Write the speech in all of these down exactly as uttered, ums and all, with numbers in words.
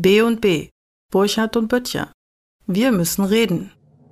B und B, Burchard und Böttcher. Wir müssen reden.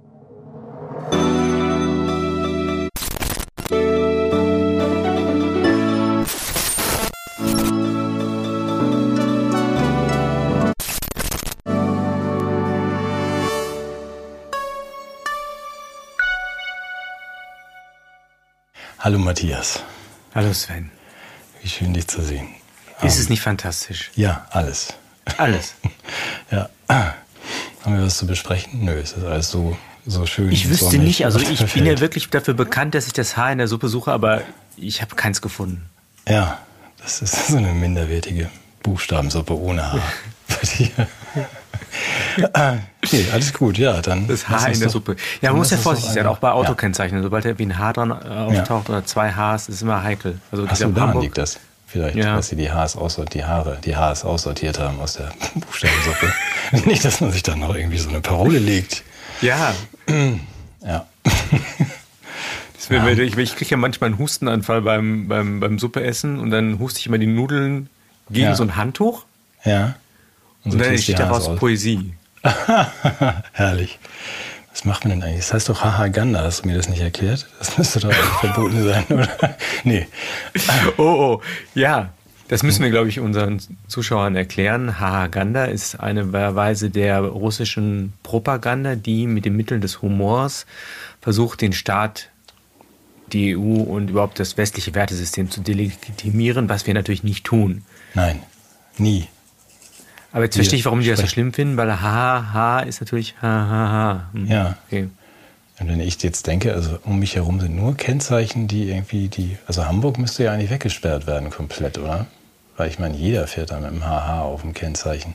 Hallo Matthias. Hallo Sven. Wie schön, dich zu sehen. Ist um, es nicht fantastisch? Ja, alles. Alles? Ja. Haben wir was zu besprechen? Nö, es ist alles so, so schön. Ich wüsste nicht, also ich perfekt. bin ja wirklich dafür bekannt, dass ich das Haar in der Suppe suche, aber ich habe keins gefunden. Ja, das ist so eine minderwertige Buchstabensuppe ohne Haar. Nee, alles gut, ja, dann. Das Haar in der doch, Suppe. Ja, man muss ja vorsichtig sein, auch bei Autokennzeichnen. Ja. Sobald irgendwie ein Haar dran auftaucht ja. oder zwei Haars, ist immer heikel. Also Ach so, daran Hamburg, liegt das. Vielleicht, ja. dass sie die Haars aussortiert, die Haare, die Haars aussortiert haben aus der Buchstabensuppe. Nicht, dass man sich dann noch irgendwie so eine Parole legt. Ja. Ja. Ja. Ich, ich kriege ja manchmal einen Hustenanfall beim, beim, beim Suppeessen und dann huste ich immer die Nudeln gegen ja. so ein Handtuch. Ja. Und, so und dann entsteht daraus aus. Poesie. Herrlich. Was macht man denn eigentlich? Das heißt doch Hahaganda, hast du mir das nicht erklärt? Das müsste doch eigentlich verboten sein, oder? Nee. Oh, oh, ja. Das müssen wir, glaube ich, unseren Zuschauern erklären. Hahaganda ist eine Weise der russischen Propaganda, die mit den Mitteln des Humors versucht, den Staat, die E U und überhaupt das westliche Wertesystem zu delegitimieren, was wir natürlich nicht tun. Nein, nie. Aber jetzt verstehe ich, warum die das so schlimm finden, weil ha, ha ist natürlich ha, ha, ha. Hm. Ja. Okay. Und wenn ich jetzt denke, also um mich herum sind nur Kennzeichen, die irgendwie die, also Hamburg müsste ja eigentlich weggesperrt werden komplett, oder? Weil ich meine, jeder fährt da mit dem H H auf dem Kennzeichen.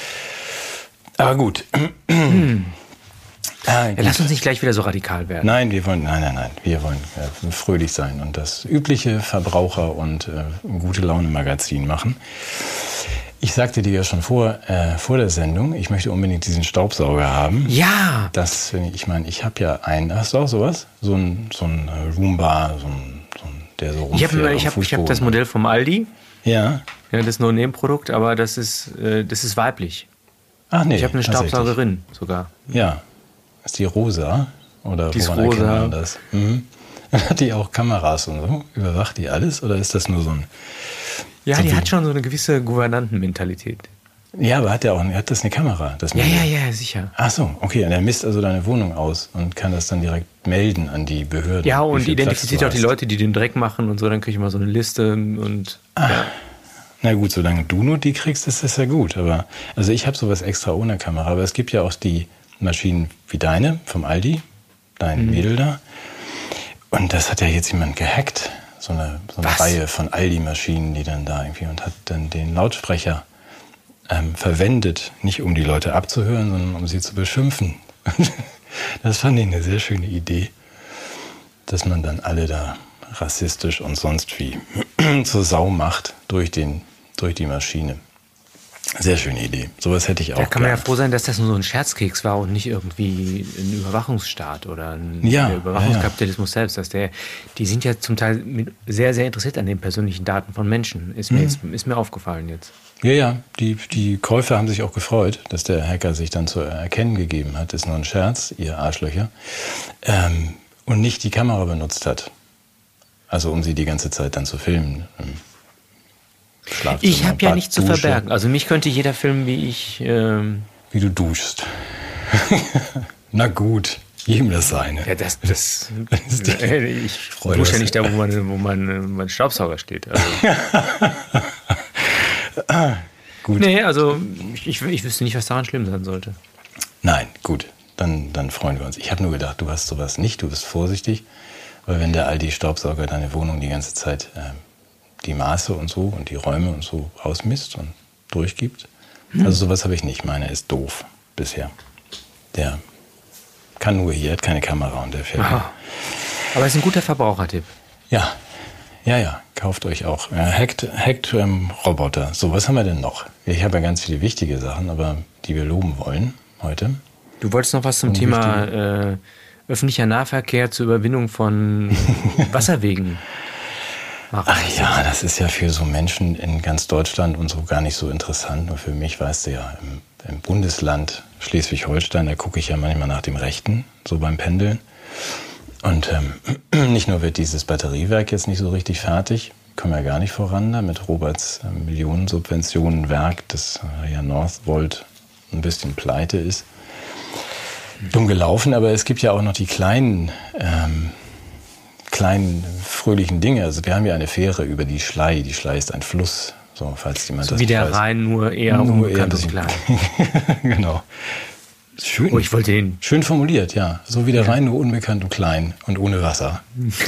Aber gut. Hm. Ah, ja, lass uns nicht gleich wieder so radikal werden. Nein, wir wollen, nein, nein, nein, wir wollen ja, fröhlich sein und das übliche Verbraucher- und äh, gute Laune-Magazin machen. Ich sagte dir ja schon vor, äh, vor der Sendung, ich möchte unbedingt diesen Staubsauger haben. Ja! Das, ich meine, ich habe ja einen, hast du auch sowas? So ein, so ein Roomba, so ein, so ein der so rumfährt. Ich habe ich hab, ich hab das Modell vom Aldi. Ja. Ja, das ist nur ein Nebenprodukt, aber das ist, äh, das ist weiblich. Ach nee. Ich habe eine Staubsaugerin sogar. Ja. Ist die rosa? Oder die ist woran rosa. erkennt man das? Mhm. Hat die auch Kameras und so? Überwacht die alles? Oder ist das nur so ein... Ja, so die hat schon so eine gewisse Gouvernantenmentalität. Ja, aber hat der auch hat das eine Kamera? Das ja, ja, ja, sicher. Ach so, okay. Und er misst also deine Wohnung aus und kann das dann direkt melden an die Behörde. Ja, und identifiziert auch die Leute, die den Dreck machen und so. Dann kriege ich mal so eine Liste und... Ah. Ja. Na gut, solange du nur die kriegst, ist das ja gut. Aber also ich habe sowas extra ohne Kamera. Aber es gibt ja auch die Maschinen wie deine vom Aldi, dein mhm. Mädel da. Und das hat ja jetzt jemand gehackt. So eine, so eine Reihe von Aldi-Maschinen, die dann da irgendwie und hat dann den Lautsprecher ähm, verwendet, nicht um die Leute abzuhören, sondern um sie zu beschimpfen. Das fand ich eine sehr schöne Idee, dass man dann alle da rassistisch und sonst wie zur Sau macht durch, den, durch die Maschine. Sehr schöne Idee. Sowas hätte ich auch. Da kann man ja froh sein, dass das nur so ein Scherzkeks war und nicht irgendwie ein Überwachungsstaat oder ein ja, der Überwachungskapitalismus ja, ja. selbst. Dass der, die sind ja zum Teil sehr, sehr interessiert an den persönlichen Daten von Menschen. Ist mir, mhm. jetzt, ist mir aufgefallen jetzt. Ja, ja. Die, die Käufer haben sich auch gefreut, dass der Hacker sich dann zu erkennen gegeben hat. Das ist nur ein Scherz, ihr Arschlöcher. Ähm, und nicht die Kamera benutzt hat. Also um sie die ganze Zeit dann zu filmen. Ich habe ja nichts zu verbergen. Also mich könnte jeder filmen, wie ich... Ähm wie du duschst. Na gut, jedem das seine. Ja, das... das ich dusche ja nicht da, wo mein, wo mein, mein Staubsauger steht. Also. ah, gut. Nee, also ich, ich wüsste nicht, was daran schlimm sein sollte. Nein, gut. Dann, dann freuen wir uns. Ich habe nur gedacht, du hast sowas nicht, du bist vorsichtig. Weil wenn der Aldi-Staubsauger deine Wohnung die ganze Zeit... Äh, die Maße und so und die Räume und so ausmisst und durchgibt. Hm. Also sowas habe ich nicht. Meiner ist doof bisher. Der kann nur hier, hat keine Kamera und der fährt. Aha. Aber es ist ein guter Verbrauchertipp. Ja, ja, ja. Kauft euch auch. Äh, hackt hackt ähm, Roboter. So, was haben wir denn noch? Ich habe ja ganz viele wichtige Sachen, aber die wir loben wollen heute. Du wolltest noch was zum Thema äh, öffentlicher Nahverkehr zur Überwindung von Wasserwegen. machen. Ach ja, das ist ja für so Menschen in ganz Deutschland und so gar nicht so interessant. Nur für mich, weißt du ja, im, im Bundesland Schleswig-Holstein, da gucke ich ja manchmal nach dem Rechten, so beim Pendeln. Und ähm, nicht nur wird dieses Batteriewerk jetzt nicht so richtig fertig, kommen ja gar nicht voran da mit Roberts äh, Millionensubventionenwerk, das äh, ja Northvolt ein bisschen pleite ist. Dumm gelaufen, aber es gibt ja auch noch die kleinen, ähm, kleinen fröhlichen Dinge. Also wir haben ja eine Fähre über die Schlei. Die Schlei ist ein Fluss, so falls jemand so das wie der weiß. Rhein, nur eher nur unbekannt eher und klein. Genau. Schön. Oh, ich wollte den. Schön formuliert, ja. So wie der Rhein, nur unbekannt und klein und ohne Wasser.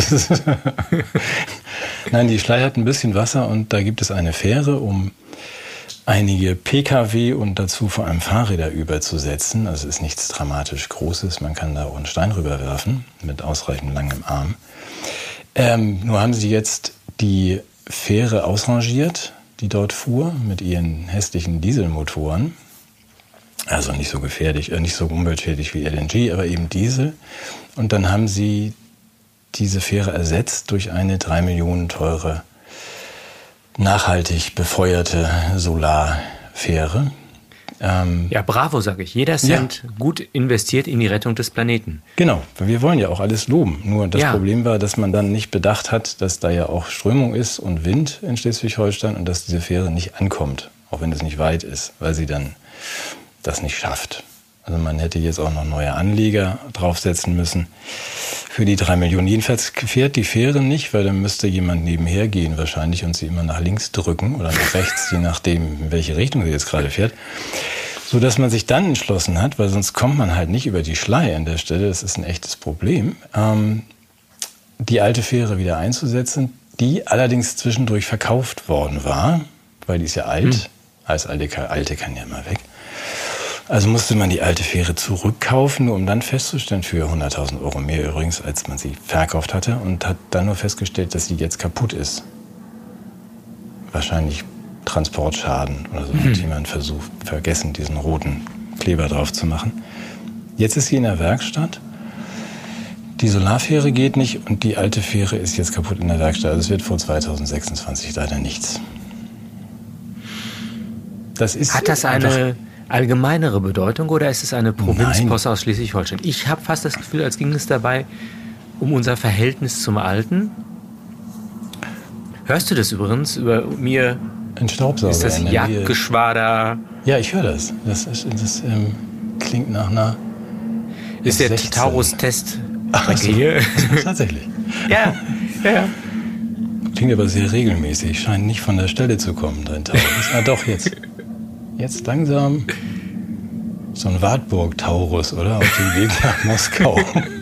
Nein, die Schlei hat ein bisschen Wasser und da gibt es eine Fähre, um einige Pkw und dazu vor allem Fahrräder überzusetzen. Also es ist nichts dramatisch Großes. Man kann da auch einen Stein rüberwerfen mit ausreichend langem Arm. Ähm, nur haben sie jetzt die Fähre ausrangiert, die dort fuhr, mit ihren hässlichen Dieselmotoren. Also nicht so gefährlich, äh, nicht so umweltschädlich wie L N G, aber eben Diesel. Und dann haben sie diese Fähre ersetzt durch eine drei Millionen teure, nachhaltig befeuerte Solarfähre. Ähm, ja, bravo, sage ich. Jeder Cent ja. gut investiert in die Rettung des Planeten. Genau, wir wollen ja auch alles loben. Nur das ja. Problem war, dass man dann nicht bedacht hat, dass da ja auch Strömung ist und Wind in Schleswig-Holstein und dass diese Fähre nicht ankommt, auch wenn es nicht weit ist, weil sie dann das nicht schafft. Also man hätte jetzt auch noch neue Anleger draufsetzen müssen für die drei Millionen. Jedenfalls fährt die Fähre nicht, weil dann müsste jemand nebenher gehen wahrscheinlich und sie immer nach links drücken oder nach rechts, je nachdem, in welche Richtung sie jetzt gerade fährt. So dass man sich dann entschlossen hat, weil sonst kommt man halt nicht über die Schlei an der Stelle, das ist ein echtes Problem, ähm, die alte Fähre wieder einzusetzen, die allerdings zwischendurch verkauft worden war, weil die ist ja alt, hm. als alte, alte kann ja immer weg. Also musste man die alte Fähre zurückkaufen, nur um dann festzustellen, für hunderttausend Euro mehr übrigens, als man sie verkauft hatte, und hat dann nur festgestellt, dass sie jetzt kaputt ist. Wahrscheinlich Transportschaden oder so. Mhm. Hat jemand versucht, vergessen, diesen roten Kleber drauf zu machen. Jetzt ist sie in der Werkstatt. Die Solarfähre geht nicht und die alte Fähre ist jetzt kaputt in der Werkstatt. Also es wird vor zweitausendsechsundzwanzig leider nichts. Das ist Hat das eine allgemeinere Bedeutung oder ist es eine Provinzpost aus Schleswig-Holstein? Ich habe fast das Gefühl, als ging es dabei um unser Verhältnis zum Alten. Hörst du das übrigens über mir? Ein Staubsauger. Ist das Jagdgeschwader? Ja, ich höre das. Das, ist, das ähm, klingt nach einer Ist der Taurus-Test so, hier? Tatsächlich. Ja, ja. Klingt aber sehr regelmäßig. Scheint nicht von der Stelle zu kommen, dein Taurus. Ah, doch, jetzt. Jetzt langsam so ein Wartburg-Taurus, oder? Auf dem Weg nach Moskau.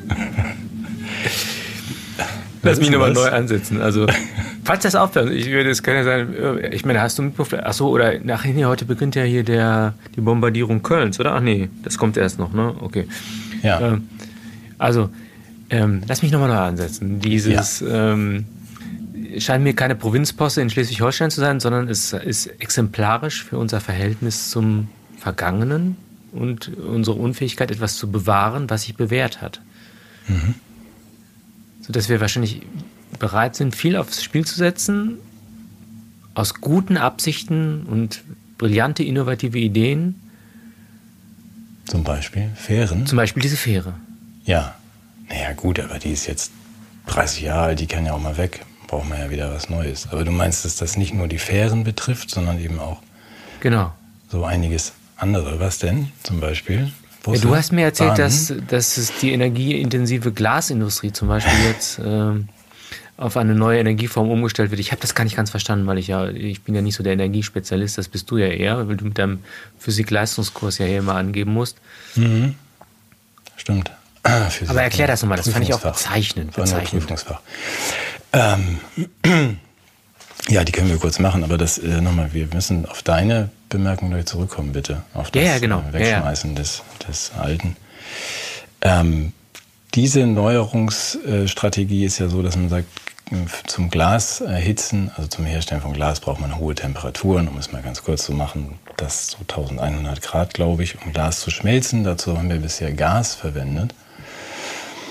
Lass mich nochmal neu ansetzen. Also, falls das aufhört, ich würde, es kann ja sein, ich meine, hast du mitbekommen, ach so, oder nachher, nee, heute beginnt ja hier der, die Bombardierung Kölns, oder? Ach nee, das kommt erst noch, ne? Okay. Ja. Ähm, also, ähm, lass mich nochmal neu ansetzen. Dieses, ja. ähm, scheint mir keine Provinzposte in Schleswig-Holstein zu sein, sondern es ist exemplarisch für unser Verhältnis zum Vergangenen und unsere Unfähigkeit, etwas zu bewahren, was sich bewährt hat. Mhm. Sodass wir wahrscheinlich bereit sind, viel aufs Spiel zu setzen, aus guten Absichten und brillante, innovative Ideen. Zum Beispiel Fähren? Zum Beispiel diese Fähre. Ja, naja gut, aber die ist jetzt dreißig Jahre alt, die kann ja auch mal weg. Braucht man ja wieder was Neues. Aber du meinst, dass das nicht nur die Fähren betrifft, sondern eben auch genau. so einiges andere. Was denn zum Beispiel? Ja, du hast mir erzählt, dass, dass es die energieintensive Glasindustrie zum Beispiel jetzt äh, auf eine neue Energieform umgestellt wird. Ich habe das gar nicht ganz verstanden, weil ich ja, ich bin ja nicht so der Energiespezialist, das bist du ja eher, weil du mit deinem Physik-Leistungskurs ja hier immer angeben musst. Mhm. Stimmt. Physik, aber erklär das nochmal, das fand ich auch bezeichnend. bezeichnend. Prüfungsfach. Ähm, ja, die können wir kurz machen, aber das äh, nochmal, wir müssen auf deine Bemerkung gleich zurückkommen, bitte. Auf das ja, ja, genau. äh, Wegschmeißen ja, ja. Des, des Alten. Ähm, diese Neuerungsstrategie ist ja so, dass man sagt, zum Glas erhitzen, also zum Herstellen von Glas braucht man hohe Temperaturen, um es mal ganz kurz zu machen, das so eintausendeinhundert Grad, glaube ich, um Glas zu schmelzen. Dazu haben wir bisher Gas verwendet.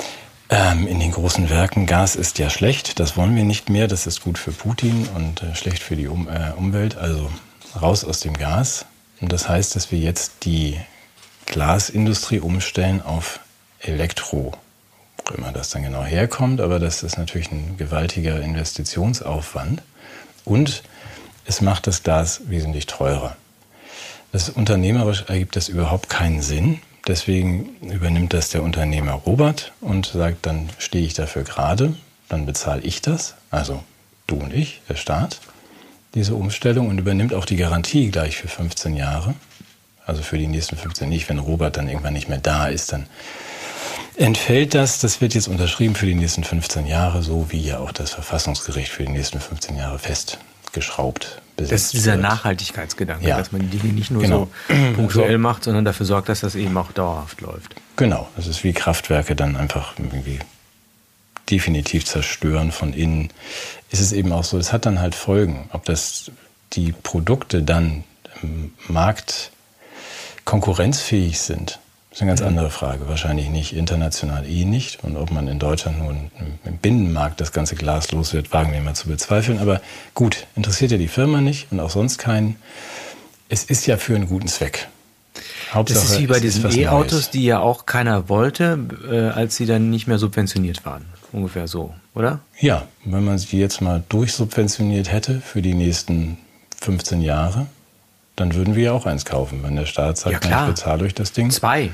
Ähm, in den großen Werken, Gas ist ja schlecht, das wollen wir nicht mehr, das ist gut für Putin und äh, schlecht für die um, äh, Umwelt, also raus aus dem Gas. Und das heißt, dass wir jetzt die Glasindustrie umstellen auf Elektro, wo immer das dann genau herkommt, aber das ist natürlich ein gewaltiger Investitionsaufwand und es macht das Glas wesentlich teurer. Das unternehmerisch ergibt das überhaupt keinen Sinn. Deswegen übernimmt das der Unternehmer Robert und sagt, dann stehe ich dafür gerade, dann bezahle ich das, also du und ich, der Staat, diese Umstellung und übernimmt auch die Garantie gleich für fünfzehn Jahre. Also für die nächsten fünfzehn nicht, wenn Robert dann irgendwann nicht mehr da ist, dann entfällt das. Das wird jetzt unterschrieben für die nächsten fünfzehn Jahre, so wie ja auch das Verfassungsgericht für die nächsten fünfzehn Jahre festgeschraubt besetzt Das ist dieser wird. Nachhaltigkeitsgedanke, Ja. dass man die Dinge nicht nur Genau. so punktuell So. macht, sondern dafür sorgt, dass das eben auch dauerhaft läuft. Genau, das ist wie Kraftwerke dann einfach irgendwie definitiv zerstören von innen. Ist es eben auch so, es hat dann halt Folgen. Ob das die Produkte dann im Markt konkurrenzfähig sind, ist eine ganz andere Frage. Wahrscheinlich nicht, international eh nicht. Und ob man in Deutschland nun im Binnenmarkt das ganze Glas los wird, wagen wir mal zu bezweifeln. Aber gut, interessiert ja die Firma nicht und auch sonst keinen. Es ist ja für einen guten Zweck. Hauptsache, Das ist wie bei es ist diesen was E-Autos, Neues. die ja auch keiner wollte, äh, als sie dann nicht mehr subventioniert waren. Ungefähr so, oder? Ja, wenn man sie jetzt mal durchsubventioniert hätte für die nächsten fünfzehn Jahre, dann würden wir ja auch eins kaufen. Wenn der Staat sagt, Ja, klar. ich bezahle euch das Ding. Zwei.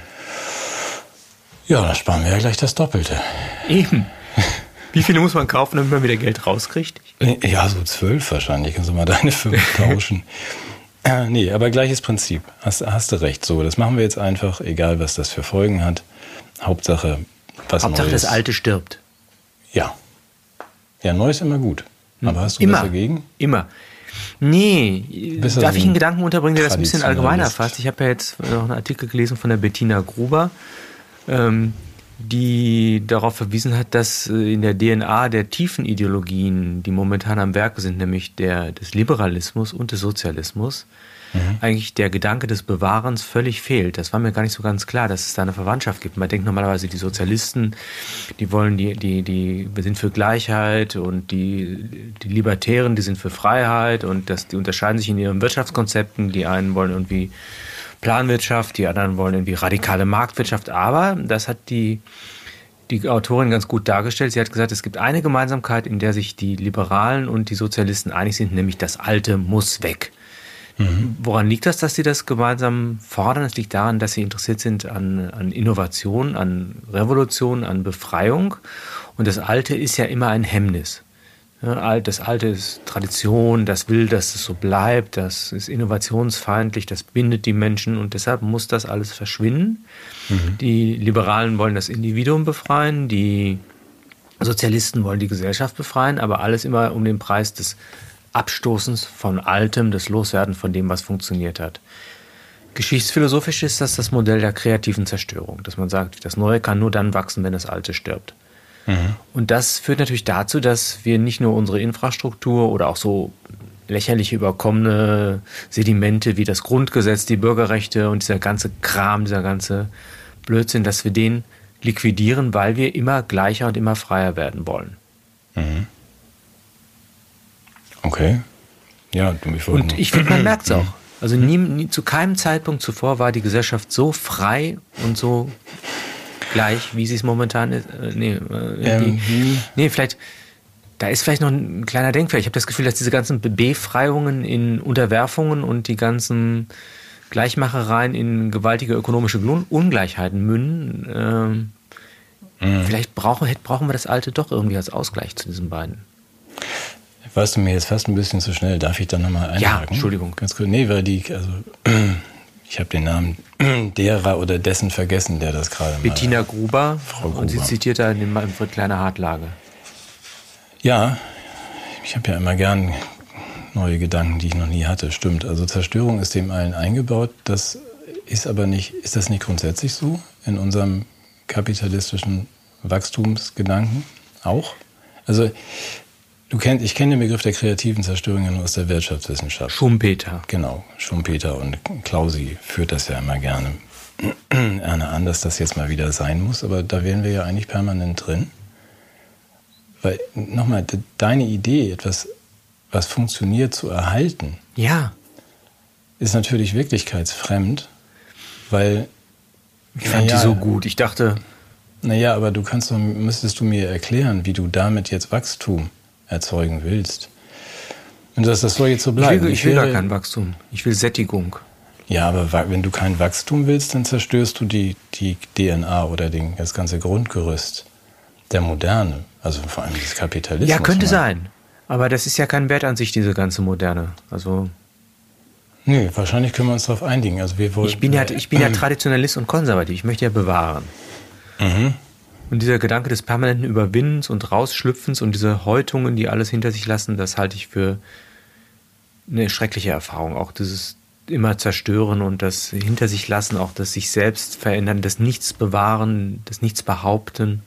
Ja, dann sparen wir ja gleich das Doppelte. Eben. Wie viele muss man kaufen, damit man wieder Geld rauskriegt? Ja, so zwölf wahrscheinlich. Kannst du mal deine fünf tauschen. äh, nee, aber gleiches Prinzip. Hast, hast du recht. So, das machen wir jetzt einfach, egal was das für Folgen hat. Hauptsache, was Hauptsache, Neues. das Alte stirbt. Ja. Ja, neu ist immer gut. Aber hast du Immer. was dagegen? Immer. Nee, Bist du darf so ich ein einen Gedanken unterbringen, der das ein bisschen allgemeiner Traditionalist? fasst? Ich habe ja jetzt noch einen Artikel gelesen von der Bettina Gruber, ähm, die darauf verwiesen hat, dass äh, in der D N A der tiefen Ideologien, die momentan am Werke sind, nämlich der des Liberalismus und des Sozialismus, mhm. eigentlich der Gedanke des Bewahrens völlig fehlt. Das war mir gar nicht so ganz klar, dass es da eine Verwandtschaft gibt. Man denkt normalerweise, die Sozialisten, die wollen die, die, die, wir sind für Gleichheit und die, die Libertären, die sind für Freiheit und das, die unterscheiden sich in ihren Wirtschaftskonzepten. Die einen wollen irgendwie Planwirtschaft, die anderen wollen irgendwie radikale Marktwirtschaft. Aber das hat die, die Autorin ganz gut dargestellt. Sie hat gesagt, es gibt eine Gemeinsamkeit, in der sich die Liberalen und die Sozialisten einig sind, nämlich das Alte muss weg. Mhm. Woran liegt das, dass sie das gemeinsam fordern? Es liegt daran, dass sie interessiert sind an, an Innovation, an Revolution, an Befreiung. Und das Alte ist ja immer ein Hemmnis. Ja, das Alte ist Tradition, das will, dass es so bleibt, das ist innovationsfeindlich, das bindet die Menschen und deshalb muss das alles verschwinden. Mhm. Die Liberalen wollen das Individuum befreien, die Sozialisten wollen die Gesellschaft befreien, aber alles immer um den Preis des Abstoßens von Altem, des Loswerden von dem, was funktioniert hat. Geschichtsphilosophisch ist das das Modell der kreativen Zerstörung, dass man sagt, das Neue kann nur dann wachsen, wenn das Alte stirbt. Mhm. Und das führt natürlich dazu, dass wir nicht nur unsere Infrastruktur oder auch so lächerliche überkommene Sedimente wie das Grundgesetz, die Bürgerrechte und dieser ganze Kram, dieser ganze Blödsinn, dass wir den liquidieren, weil wir immer gleicher und immer freier werden wollen. Mhm. Okay. Ja, ich wollte Und ich finde, man merkt es auch. Also nie, nie, zu keinem Zeitpunkt zuvor war die Gesellschaft so frei und so gleich, wie sie es momentan ist. Äh, nee, äh, ähm, nee, vielleicht, da ist vielleicht noch ein kleiner Denkfehler. Ich habe das Gefühl, dass diese ganzen Befreiungen in Unterwerfungen und die ganzen Gleichmachereien in gewaltige ökonomische Ungleichheiten münden. Ähm, mhm. Vielleicht brauchen, brauchen wir das Alte doch irgendwie als Ausgleich zu diesen beiden. Warst du mir jetzt fast ein bisschen zu schnell? Darf ich da nochmal einhaken? Ja, Entschuldigung. Ganz kurz. Nee, weil die, also, ich habe den Namen derer oder dessen vergessen, der das gerade mal. Bettina Gruber. Frau Gruber. Und sie zitiert da in Manfred Kleine Hartlage. Ja, ich habe ja immer gern neue Gedanken, die ich noch nie hatte. Stimmt. Also Zerstörung ist dem allen eingebaut. Das ist aber nicht, ist das nicht grundsätzlich so in unserem kapitalistischen Wachstumsgedanken auch? Also, Du kennst, ich kenne den Begriff der kreativen Zerstörung ja nur aus der Wirtschaftswissenschaft. Schumpeter. Genau, Schumpeter und Clausi führt das ja immer gerne Erne an, dass das jetzt mal wieder sein muss, aber da wären wir ja eigentlich permanent drin. Weil, nochmal, deine Idee, etwas, was funktioniert, zu erhalten, ja, ist natürlich wirklichkeitsfremd, weil... Ich fand ja, die so gut. Ich dachte... Naja, aber du kannst doch, müsstest du mir erklären, wie du damit jetzt Wachstum erzeugen willst. Und das, das soll jetzt so bleiben. Ich will, ich will wäre, gar kein Wachstum. Ich will Sättigung. Ja, aber wenn du kein Wachstum willst, dann zerstörst du die, die D N A oder den, das ganze Grundgerüst der Moderne. Also vor allem des Kapitalismus. Ja, könnte mal. sein. Aber das ist ja kein Wert an sich, diese ganze Moderne. Also... Nee, wahrscheinlich können wir uns darauf einigen. Also wir wollen, ich bin ja, ich bin ja Traditionalist und konservativ. Ich möchte ja bewahren. Mhm. Und dieser Gedanke des permanenten Überwindens und Rausschlüpfens und diese Häutungen, die alles hinter sich lassen, das halte ich für eine schreckliche Erfahrung. Auch dieses immer Zerstören und das hinter sich lassen, auch das sich selbst verändern, das Nichts bewahren, das Nichts behaupten.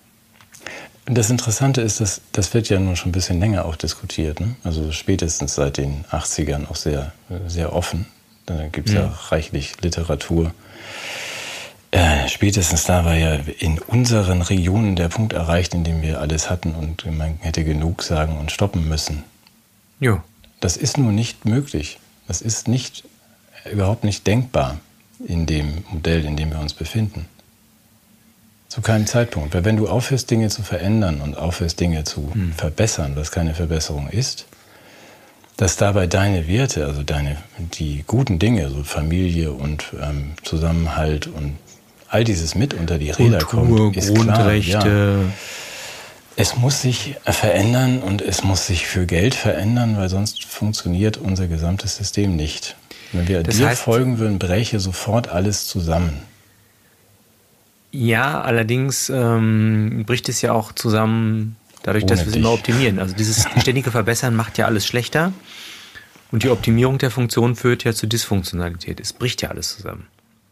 Das Interessante ist, dass das wird ja nun schon ein bisschen länger auch diskutiert. Ne? Also spätestens seit den achtzigern auch sehr, sehr offen. Da gibt es ja. ja reichlich Literatur. Äh, spätestens da war ja in unseren Regionen der Punkt erreicht, in dem wir alles hatten und man hätte genug sagen und stoppen müssen. Jo. Das ist nur nicht möglich. Das ist nicht, überhaupt nicht denkbar in dem Modell, in dem wir uns befinden. Zu keinem Zeitpunkt. Weil wenn du aufhörst, Dinge zu verändern und aufhörst, Dinge zu hm. verbessern, was keine Verbesserung ist, dass dabei deine Werte, also deine, die guten Dinge, so Familie und ähm, Zusammenhalt und all dieses mit unter die Räder Kultur, kommt, ist Grundrechte. Klar, ja. Es muss sich verändern und es muss sich für Geld verändern, weil sonst funktioniert unser gesamtes System nicht. Wenn wir das dir heißt, folgen würden, bräche sofort alles zusammen. Ja, allerdings ähm, bricht es ja auch zusammen dadurch, Ohne dass wir es dich. immer optimieren. Also dieses ständige Verbessern macht ja alles schlechter und die Optimierung der Funktion führt ja zu Dysfunktionalität. Es bricht ja alles zusammen.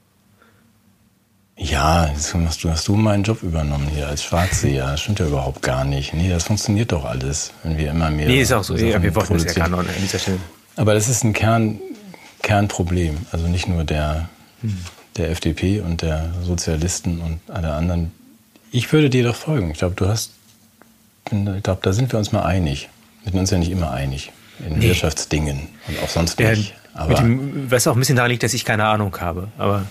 Ja, jetzt hast du, hast du meinen Job übernommen hier als Schwarzseher. Das stimmt ja überhaupt gar nicht. Nee, das funktioniert doch alles, wenn wir immer mehr... Nee, ist auch so. Ja, wir wollten das ja gar produzieren. nicht an dieser Stelle. Aber das ist ein Kern, Kernproblem. Also nicht nur der, hm. der F D P und der Sozialisten und alle anderen. Ich würde dir doch folgen. Ich glaube, du hast... Ich glaube, da sind wir uns mal einig. Wir sind uns ja nicht immer einig in nee. Wirtschaftsdingen und auch sonst nicht. Ja, aber dem, was auch ein bisschen daran liegt, dass ich keine Ahnung habe. Aber...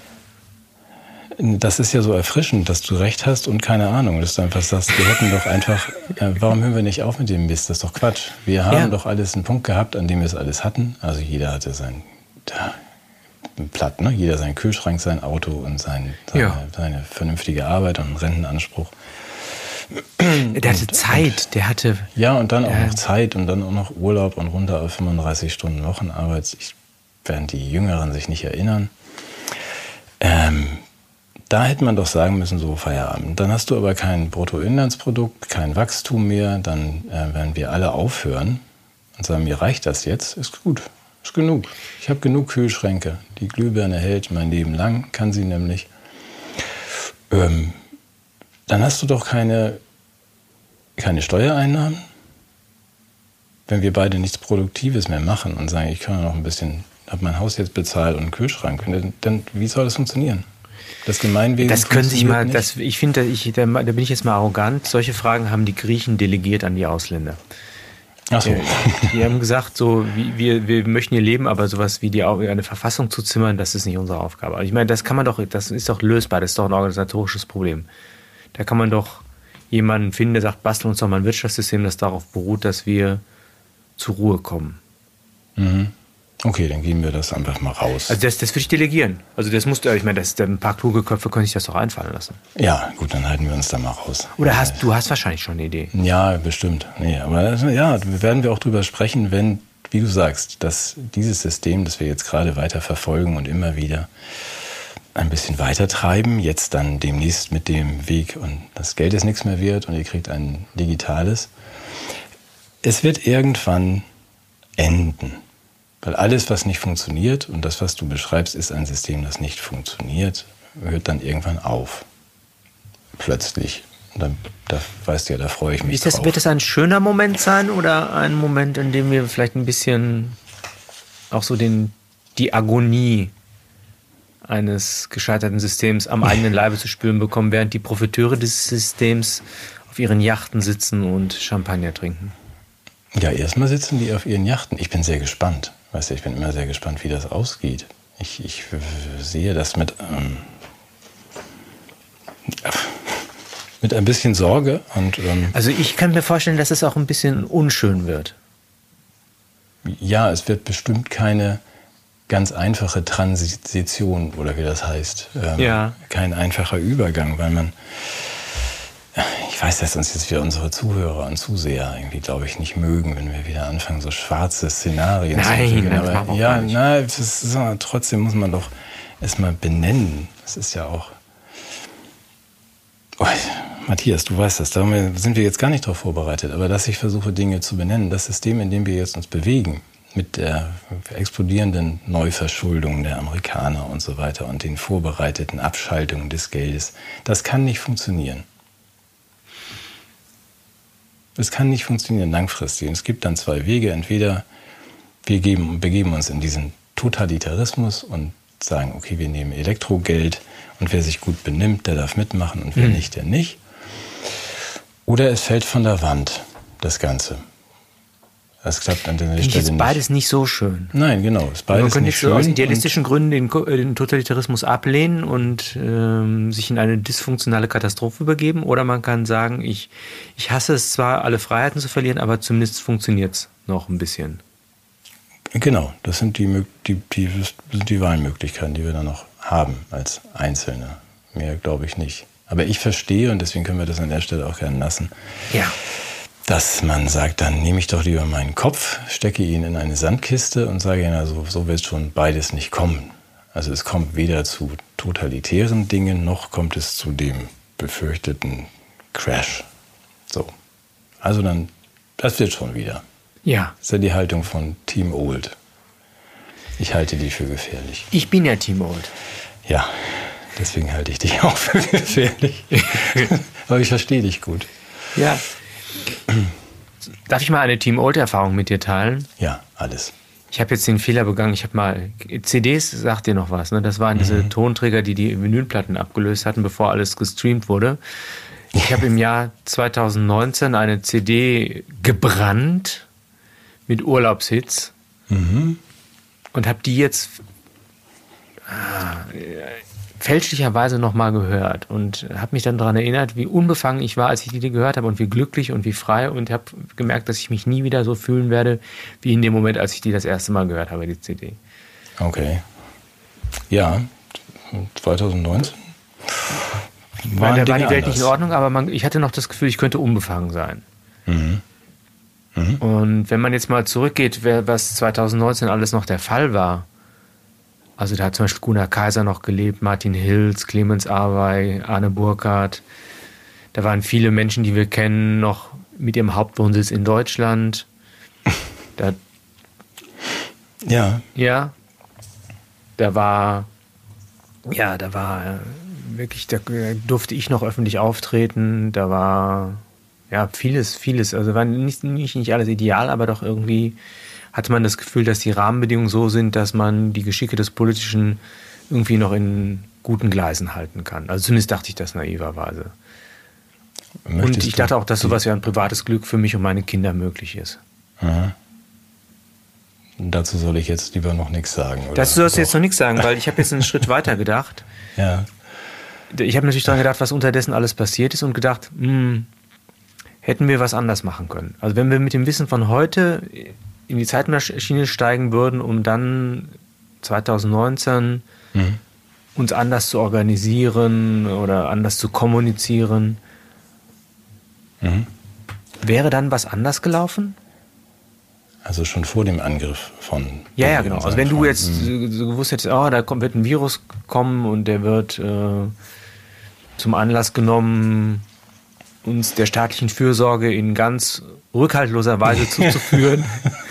Das ist ja so erfrischend, dass du recht hast und keine Ahnung, dass du einfach sagst, wir hätten doch einfach, äh, warum hören wir nicht auf mit dem Mist? Das ist doch Quatsch. Wir haben ja. doch alles einen Punkt gehabt, an dem wir es alles hatten. Also jeder hatte sein da, Platt, ne? Jeder seinen Kühlschrank, sein Auto und sein, seine, ja. seine vernünftige Arbeit und einen Rentenanspruch. Der hatte und, Zeit, und, der hatte... Ja, und dann auch äh, noch Zeit und dann auch noch Urlaub und runter auf fünfunddreißig Stunden Wochenarbeit. Ich, werden die Jüngeren sich nicht erinnern. Ähm, Da hätte man doch sagen müssen, so Feierabend. Dann hast du aber kein Bruttoinlandsprodukt, kein Wachstum mehr. Dann äh, werden wir alle aufhören und sagen, mir reicht das jetzt, ist gut, ist genug. Ich habe genug Kühlschränke. Die Glühbirne hält mein Leben lang, kann sie nämlich. Ähm, dann hast du doch keine, keine Steuereinnahmen. Wenn wir beide nichts Produktives mehr machen und sagen, ich kann noch ein bisschen, habe mein Haus jetzt bezahlt und einen Kühlschrank, dann, dann wie soll das funktionieren? Das Gemeinwesen. Das können sich mal, das, ich finde, ich, da, da bin ich jetzt mal arrogant. Solche Fragen haben die Griechen delegiert an die Ausländer. Ach so. Die, die haben gesagt, so, wir, wir möchten hier leben, aber sowas wie die, eine Verfassung zu zimmern, das ist nicht unsere Aufgabe. Also ich meine, das kann man doch, das ist doch lösbar, das ist doch ein organisatorisches Problem. Da kann man doch jemanden finden, der sagt, basteln uns doch mal ein Wirtschaftssystem, das darauf beruht, dass wir zur Ruhe kommen. Mhm. Okay, dann geben wir das einfach mal raus. Also das, das würde ich delegieren. Also das musst du, ich meine, das, ein paar kluge Köpfe können sich das doch einfallen lassen. Ja, gut, dann halten wir uns da mal raus. Oder hast du hast wahrscheinlich schon eine Idee? Ja, bestimmt. Nee, aber das, ja, werden wir auch drüber sprechen, wenn, wie du sagst, dass dieses System, das wir jetzt gerade weiter verfolgen und immer wieder ein bisschen weiter treiben, jetzt dann demnächst mit dem Weg und das Geld ist nichts mehr wert und ihr kriegt ein digitales. Es wird irgendwann enden. Weil alles, was nicht funktioniert, und das, was du beschreibst, ist ein System, das nicht funktioniert, hört dann irgendwann auf. Plötzlich. Und dann, da weißt du ja, da freue ich mich ist das, drauf. Wird das ein schöner Moment sein oder ein Moment, in dem wir vielleicht ein bisschen auch so den, die Agonie eines gescheiterten Systems am eigenen Leibe zu spüren bekommen, während die Profiteure des Systems auf ihren Yachten sitzen und Champagner trinken. Ja, erstmal sitzen die auf ihren Yachten. Ich bin sehr gespannt. Weißt du, ich bin immer sehr gespannt, wie das ausgeht. Ich, ich sehe das mit, ähm, mit ein bisschen Sorge. Und, ähm, also ich kann mir vorstellen, dass es auch ein bisschen unschön wird. Ja, es wird bestimmt keine ganz einfache Transition, oder wie das heißt. Ähm, ja. Kein einfacher Übergang, weil man, ich weiß, dass uns jetzt wieder unsere Zuhörer und Zuseher irgendwie, glaube ich, nicht mögen, wenn wir wieder anfangen, so schwarze Szenarien nein, zu entwickeln. nein, Aber ja, na, das ist, trotzdem muss man doch erstmal benennen. Das ist ja auch. Oh, Matthias, du weißt das, da sind wir jetzt gar nicht darauf vorbereitet, aber dass ich versuche, Dinge zu benennen, das System, in dem wir jetzt uns bewegen, mit der explodierenden Neuverschuldung der Amerikaner und so weiter und den vorbereiteten Abschaltungen des Geldes, das kann nicht funktionieren. Es kann nicht funktionieren langfristig. Und es gibt dann zwei Wege. Entweder wir geben, begeben uns in diesen Totalitarismus und sagen, okay, wir nehmen Elektrogeld und wer sich gut benimmt, der darf mitmachen und wer mhm. nicht, der nicht. Oder es fällt von der Wand, das Ganze. Das klappt an der Stelle nicht. Ist beides nicht so schön. Nein, genau. Ist beides man könnte nicht jetzt schön. So aus idealistischen Gründen den, den Totalitarismus ablehnen und ähm, sich in eine dysfunktionale Katastrophe übergeben. Oder man kann sagen, ich, ich hasse es zwar, alle Freiheiten zu verlieren, aber zumindest funktioniert es noch ein bisschen. Genau, das sind die, die, die, das sind die Wahlmöglichkeiten, die wir dann noch haben als Einzelne. Mehr glaube ich nicht. Aber ich verstehe, und deswegen können wir das an der Stelle auch gerne lassen, ja. dass man sagt, dann nehme ich doch lieber meinen Kopf, stecke ihn in eine Sandkiste und sage, ja, so, so wird schon beides nicht kommen. Also es kommt weder zu totalitären Dingen, noch kommt es zu dem befürchteten Crash. So. Also dann, das wird schon wieder. Ja. Das ist ja die Haltung von Team Old. Ich halte die für gefährlich. Ich bin ja Team Old. Ja, deswegen halte ich dich auch für gefährlich. Aber ich verstehe dich gut. Ja. Darf ich mal eine Team Old-Erfahrung mit dir teilen? Ja, alles. Ich habe jetzt den Fehler begangen, ich habe mal, C Ds sagt dir noch was, ne? Das waren diese mhm. Tonträger, die die Vinylplatten abgelöst hatten, bevor alles gestreamt wurde. Ich habe im Jahr zwanzig neunzehn eine C D gebrannt mit Urlaubshits mhm. und habe die jetzt äh, fälschlicherweise nochmal gehört und habe mich dann daran erinnert, wie unbefangen ich war, als ich die gehört habe und wie glücklich und wie frei, und habe gemerkt, dass ich mich nie wieder so fühlen werde, wie in dem Moment, als ich die das erste Mal gehört habe, die C D. Okay. Ja, zwanzig neunzehn war, da war die Welt nicht in Ordnung, aber man, ich hatte noch das Gefühl, ich könnte unbefangen sein. Mhm. Mhm. Und wenn man jetzt mal zurückgeht, was zwanzig neunzehn alles noch der Fall war, also da hat zum Beispiel Gunnar Kaiser noch gelebt, Martin Hills, Clemens Awey, Arne Burkhardt. Da waren viele Menschen, die wir kennen, noch mit ihrem Hauptwohnsitz in Deutschland. Da, ja. Ja. Da war, ja, da war wirklich, da durfte ich noch öffentlich auftreten. Da war, ja, vieles, vieles. Also war nicht, nicht, nicht alles ideal, aber doch irgendwie hatte man das Gefühl, dass die Rahmenbedingungen so sind, dass man die Geschicke des Politischen irgendwie noch in guten Gleisen halten kann. Also zumindest dachte ich das naiverweise. Möchtest und ich dachte auch, dass sowas wie ein privates Glück für mich und meine Kinder möglich ist. Aha. Dazu soll ich jetzt lieber noch nichts sagen. Oder? Dazu sollst du jetzt noch nichts sagen, weil ich habe jetzt einen Schritt weiter gedacht. Ja. Ich habe natürlich daran gedacht, was unterdessen alles passiert ist, und gedacht, mh, hätten wir was anders machen können. Also wenn wir mit dem Wissen von heute in die Zeitmaschine steigen würden, um dann zwanzig neunzehn mhm. uns anders zu organisieren oder anders zu kommunizieren, mhm. wäre dann was anders gelaufen? Also schon vor dem Angriff von... Ja, ja, genau. Also wenn du jetzt mhm. so gewusst hättest, oh, da kommt, wird ein Virus kommen und der wird äh, zum Anlass genommen, uns der staatlichen Fürsorge in ganz rückhaltloser Weise zuzuführen.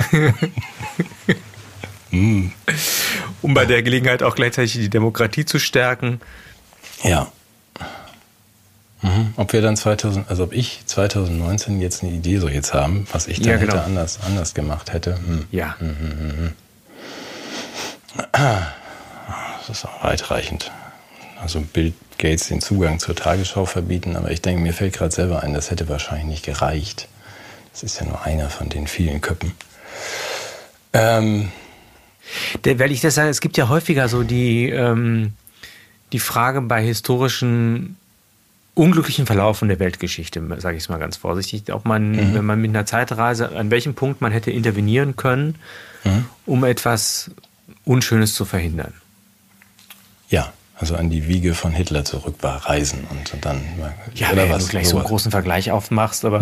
mm. Um bei der Gelegenheit auch gleichzeitig die Demokratie zu stärken. Ja. Mhm. Ob wir dann zweitausend, also ob ich zwanzig neunzehn jetzt eine Idee so jetzt haben, was ich dann ja, genau. hätte anders, anders gemacht hätte. Hm. Ja. Mhm, mhm, mhm. das ist auch weitreichend. Also Bill Gates den Zugang zur Tagesschau verbieten, aber ich denke, mir fällt gerade selber ein, das hätte wahrscheinlich nicht gereicht. Das ist ja nur einer von den vielen Köppen. Ähm, Der, weil ich das sage, es gibt ja häufiger so die, ähm, die Frage bei historischen unglücklichen Verlaufen der Weltgeschichte, sage ich es mal ganz vorsichtig, ob man, mhm. wenn man mit einer Zeitreise, an welchem Punkt man hätte intervenieren können, mhm. um etwas Unschönes zu verhindern. Ja, also an die Wiege von Hitler zurück war Reisen und dann... Ja, oder wenn was, du gleich so einen großen Vergleich aufmachst, aber...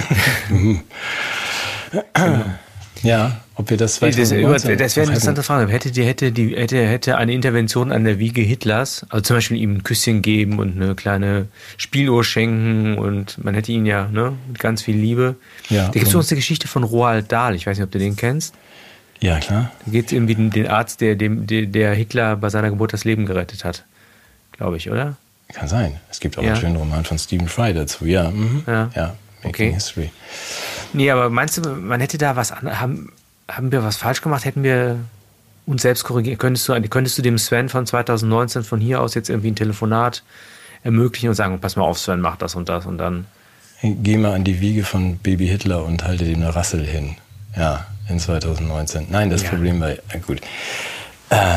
Ja, ob wir das zweitausendneunzehn... Das, das wäre eine interessante Frage. Hätte, die, hätte, die, hätte, hätte eine Intervention an der Wiege Hitlers, also zum Beispiel ihm ein Küsschen geben und eine kleine Spieluhr schenken und man hätte ihn ja ne, mit ganz viel Liebe. Ja, da gibt es uns eine Geschichte von Roald Dahl, ich weiß nicht, ob du den kennst. Ja, klar. Da geht es irgendwie um den Arzt, der, dem, der Hitler bei seiner Geburt das Leben gerettet hat. Glaube ich, oder? Kann sein. Es gibt auch ja. einen schönen Roman von Stephen Fry dazu. Ja, mhm. ja. ja. Making okay. History. Nee, aber meinst du, man hätte da was an, haben, haben wir was falsch gemacht? Hätten wir uns selbst korrigieren? Könntest du, könntest du dem Sven von zweitausendneunzehn von hier aus jetzt irgendwie ein Telefonat ermöglichen und sagen, pass mal auf, Sven, mach das und das und dann... Geh mal an die Wiege von Baby Hitler und halte dem eine Rassel hin. Ja, in zweitausendneunzehn. Nein, das ja. Problem war... Ja, gut. Äh,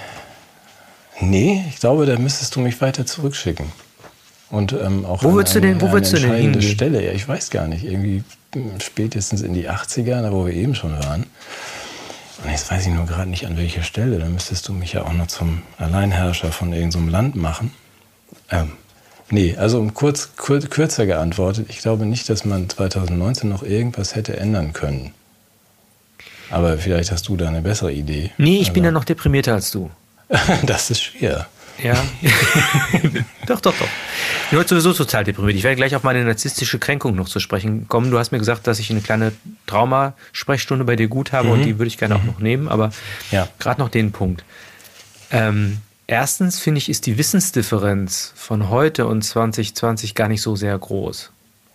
nee, ich glaube, da müsstest du mich weiter zurückschicken. Und ähm, auch wo würdest du denn, wo würdest du denn hingehen? Stelle, ja, ich weiß gar nicht, irgendwie spätestens in die achtziger, da wo wir eben schon waren. Und jetzt weiß ich nur gerade nicht, an welcher Stelle. Da müsstest du mich ja auch noch zum Alleinherrscher von irgendeinem Land machen. Ähm, nee, also um kurz, kur, kürzer geantwortet, ich glaube nicht, dass man zweitausendneunzehn noch irgendwas hätte ändern können. Aber vielleicht hast du da eine bessere Idee. Nee, ich Aber bin ja noch deprimierter als du. Das ist schwer. Ja. doch, doch, doch. Ich bin heute sowieso total deprimiert. Ich werde gleich auf meine narzisstische Kränkung noch zu sprechen kommen. Du hast mir gesagt, dass ich eine kleine Traumasprechstunde bei dir gut habe mhm. und die würde ich gerne mhm. auch noch nehmen. Aber ja. gerade noch den Punkt. Ähm, erstens finde ich, ist die Wissensdifferenz von heute und zwanzig zwanzig gar nicht so sehr groß.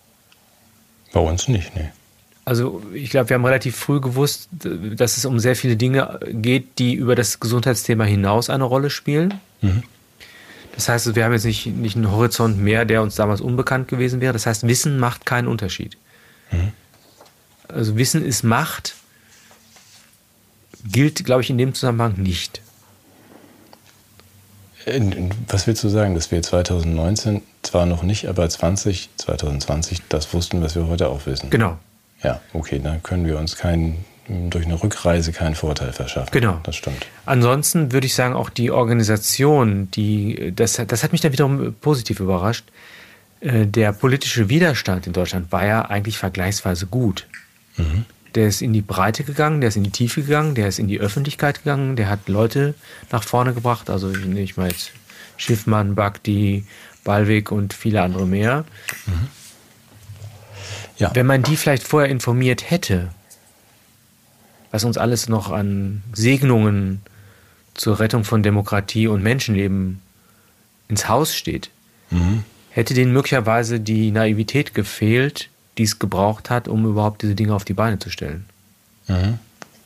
Bei uns nicht, nee. Also ich glaube, wir haben relativ früh gewusst, dass es um sehr viele Dinge geht, die über das Gesundheitsthema hinaus eine Rolle spielen. Mhm. Das heißt, wir haben jetzt nicht, nicht einen Horizont mehr, der uns damals unbekannt gewesen wäre. Das heißt, Wissen macht keinen Unterschied. Mhm. Also Wissen ist Macht, gilt, glaube ich, in dem Zusammenhang nicht. Was willst du sagen, dass wir zweitausendneunzehn zwar noch nicht, aber zwanzig, zweitausendzwanzig das wussten, was wir heute auch wissen? Genau. Ja, okay, dann können wir uns keinen, durch eine Rückreise keinen Vorteil verschaffen. Genau. Das stimmt. Ansonsten würde ich sagen, auch die Organisation, die, das, das hat mich dann wiederum positiv überrascht. Der politische Widerstand in Deutschland war ja eigentlich vergleichsweise gut. Mhm. Der ist in die Breite gegangen, der ist in die Tiefe gegangen, der ist in die Öffentlichkeit gegangen, der hat Leute nach vorne gebracht. Also ich meine jetzt Schiffmann, Bagdi, Ballweg und viele andere mehr. Mhm. Ja. Wenn man die vielleicht vorher informiert hätte, was uns alles noch an Segnungen zur Rettung von Demokratie und Menschenleben ins Haus steht, mhm. hätte denen möglicherweise die Naivität gefehlt, die es gebraucht hat, um überhaupt diese Dinge auf die Beine zu stellen. Mhm.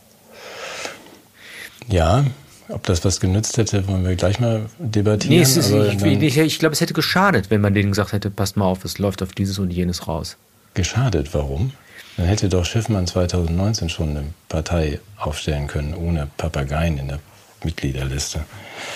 Ja, ob das was genützt hätte, wollen wir gleich mal debattieren. Nee, es ist, aber ich, ich, ich glaube, es hätte geschadet, wenn man denen gesagt hätte, passt mal auf, es läuft auf dieses und jenes raus. Geschadet, warum? Dann hätte doch Schiffmann zweitausendneunzehn schon eine Partei aufstellen können, ohne Papageien in der Mitgliederliste.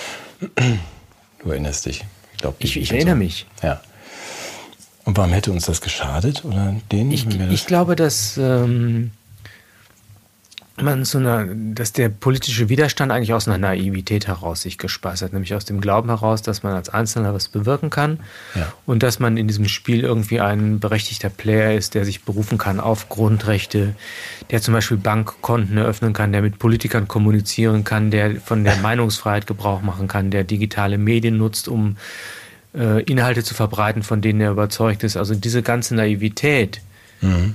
Du erinnerst dich. Ich, glaub, ich, ich erinnere so. mich. Ja. Und warum hätte uns das geschadet? Oder denen, ich, das ich glaube, dass, ähm, man so eine, dass der politische Widerstand eigentlich aus einer Naivität heraus sich gespeist hat, nämlich aus dem Glauben heraus, dass man als Einzelner was bewirken kann ja. und dass man in diesem Spiel irgendwie ein berechtigter Player ist, der sich berufen kann auf Grundrechte, der zum Beispiel Bankkonten eröffnen kann, der mit Politikern kommunizieren kann, der von der Meinungsfreiheit Gebrauch machen kann, der digitale Medien nutzt, um äh, Inhalte zu verbreiten, von denen er überzeugt ist. Also diese ganze Naivität mhm.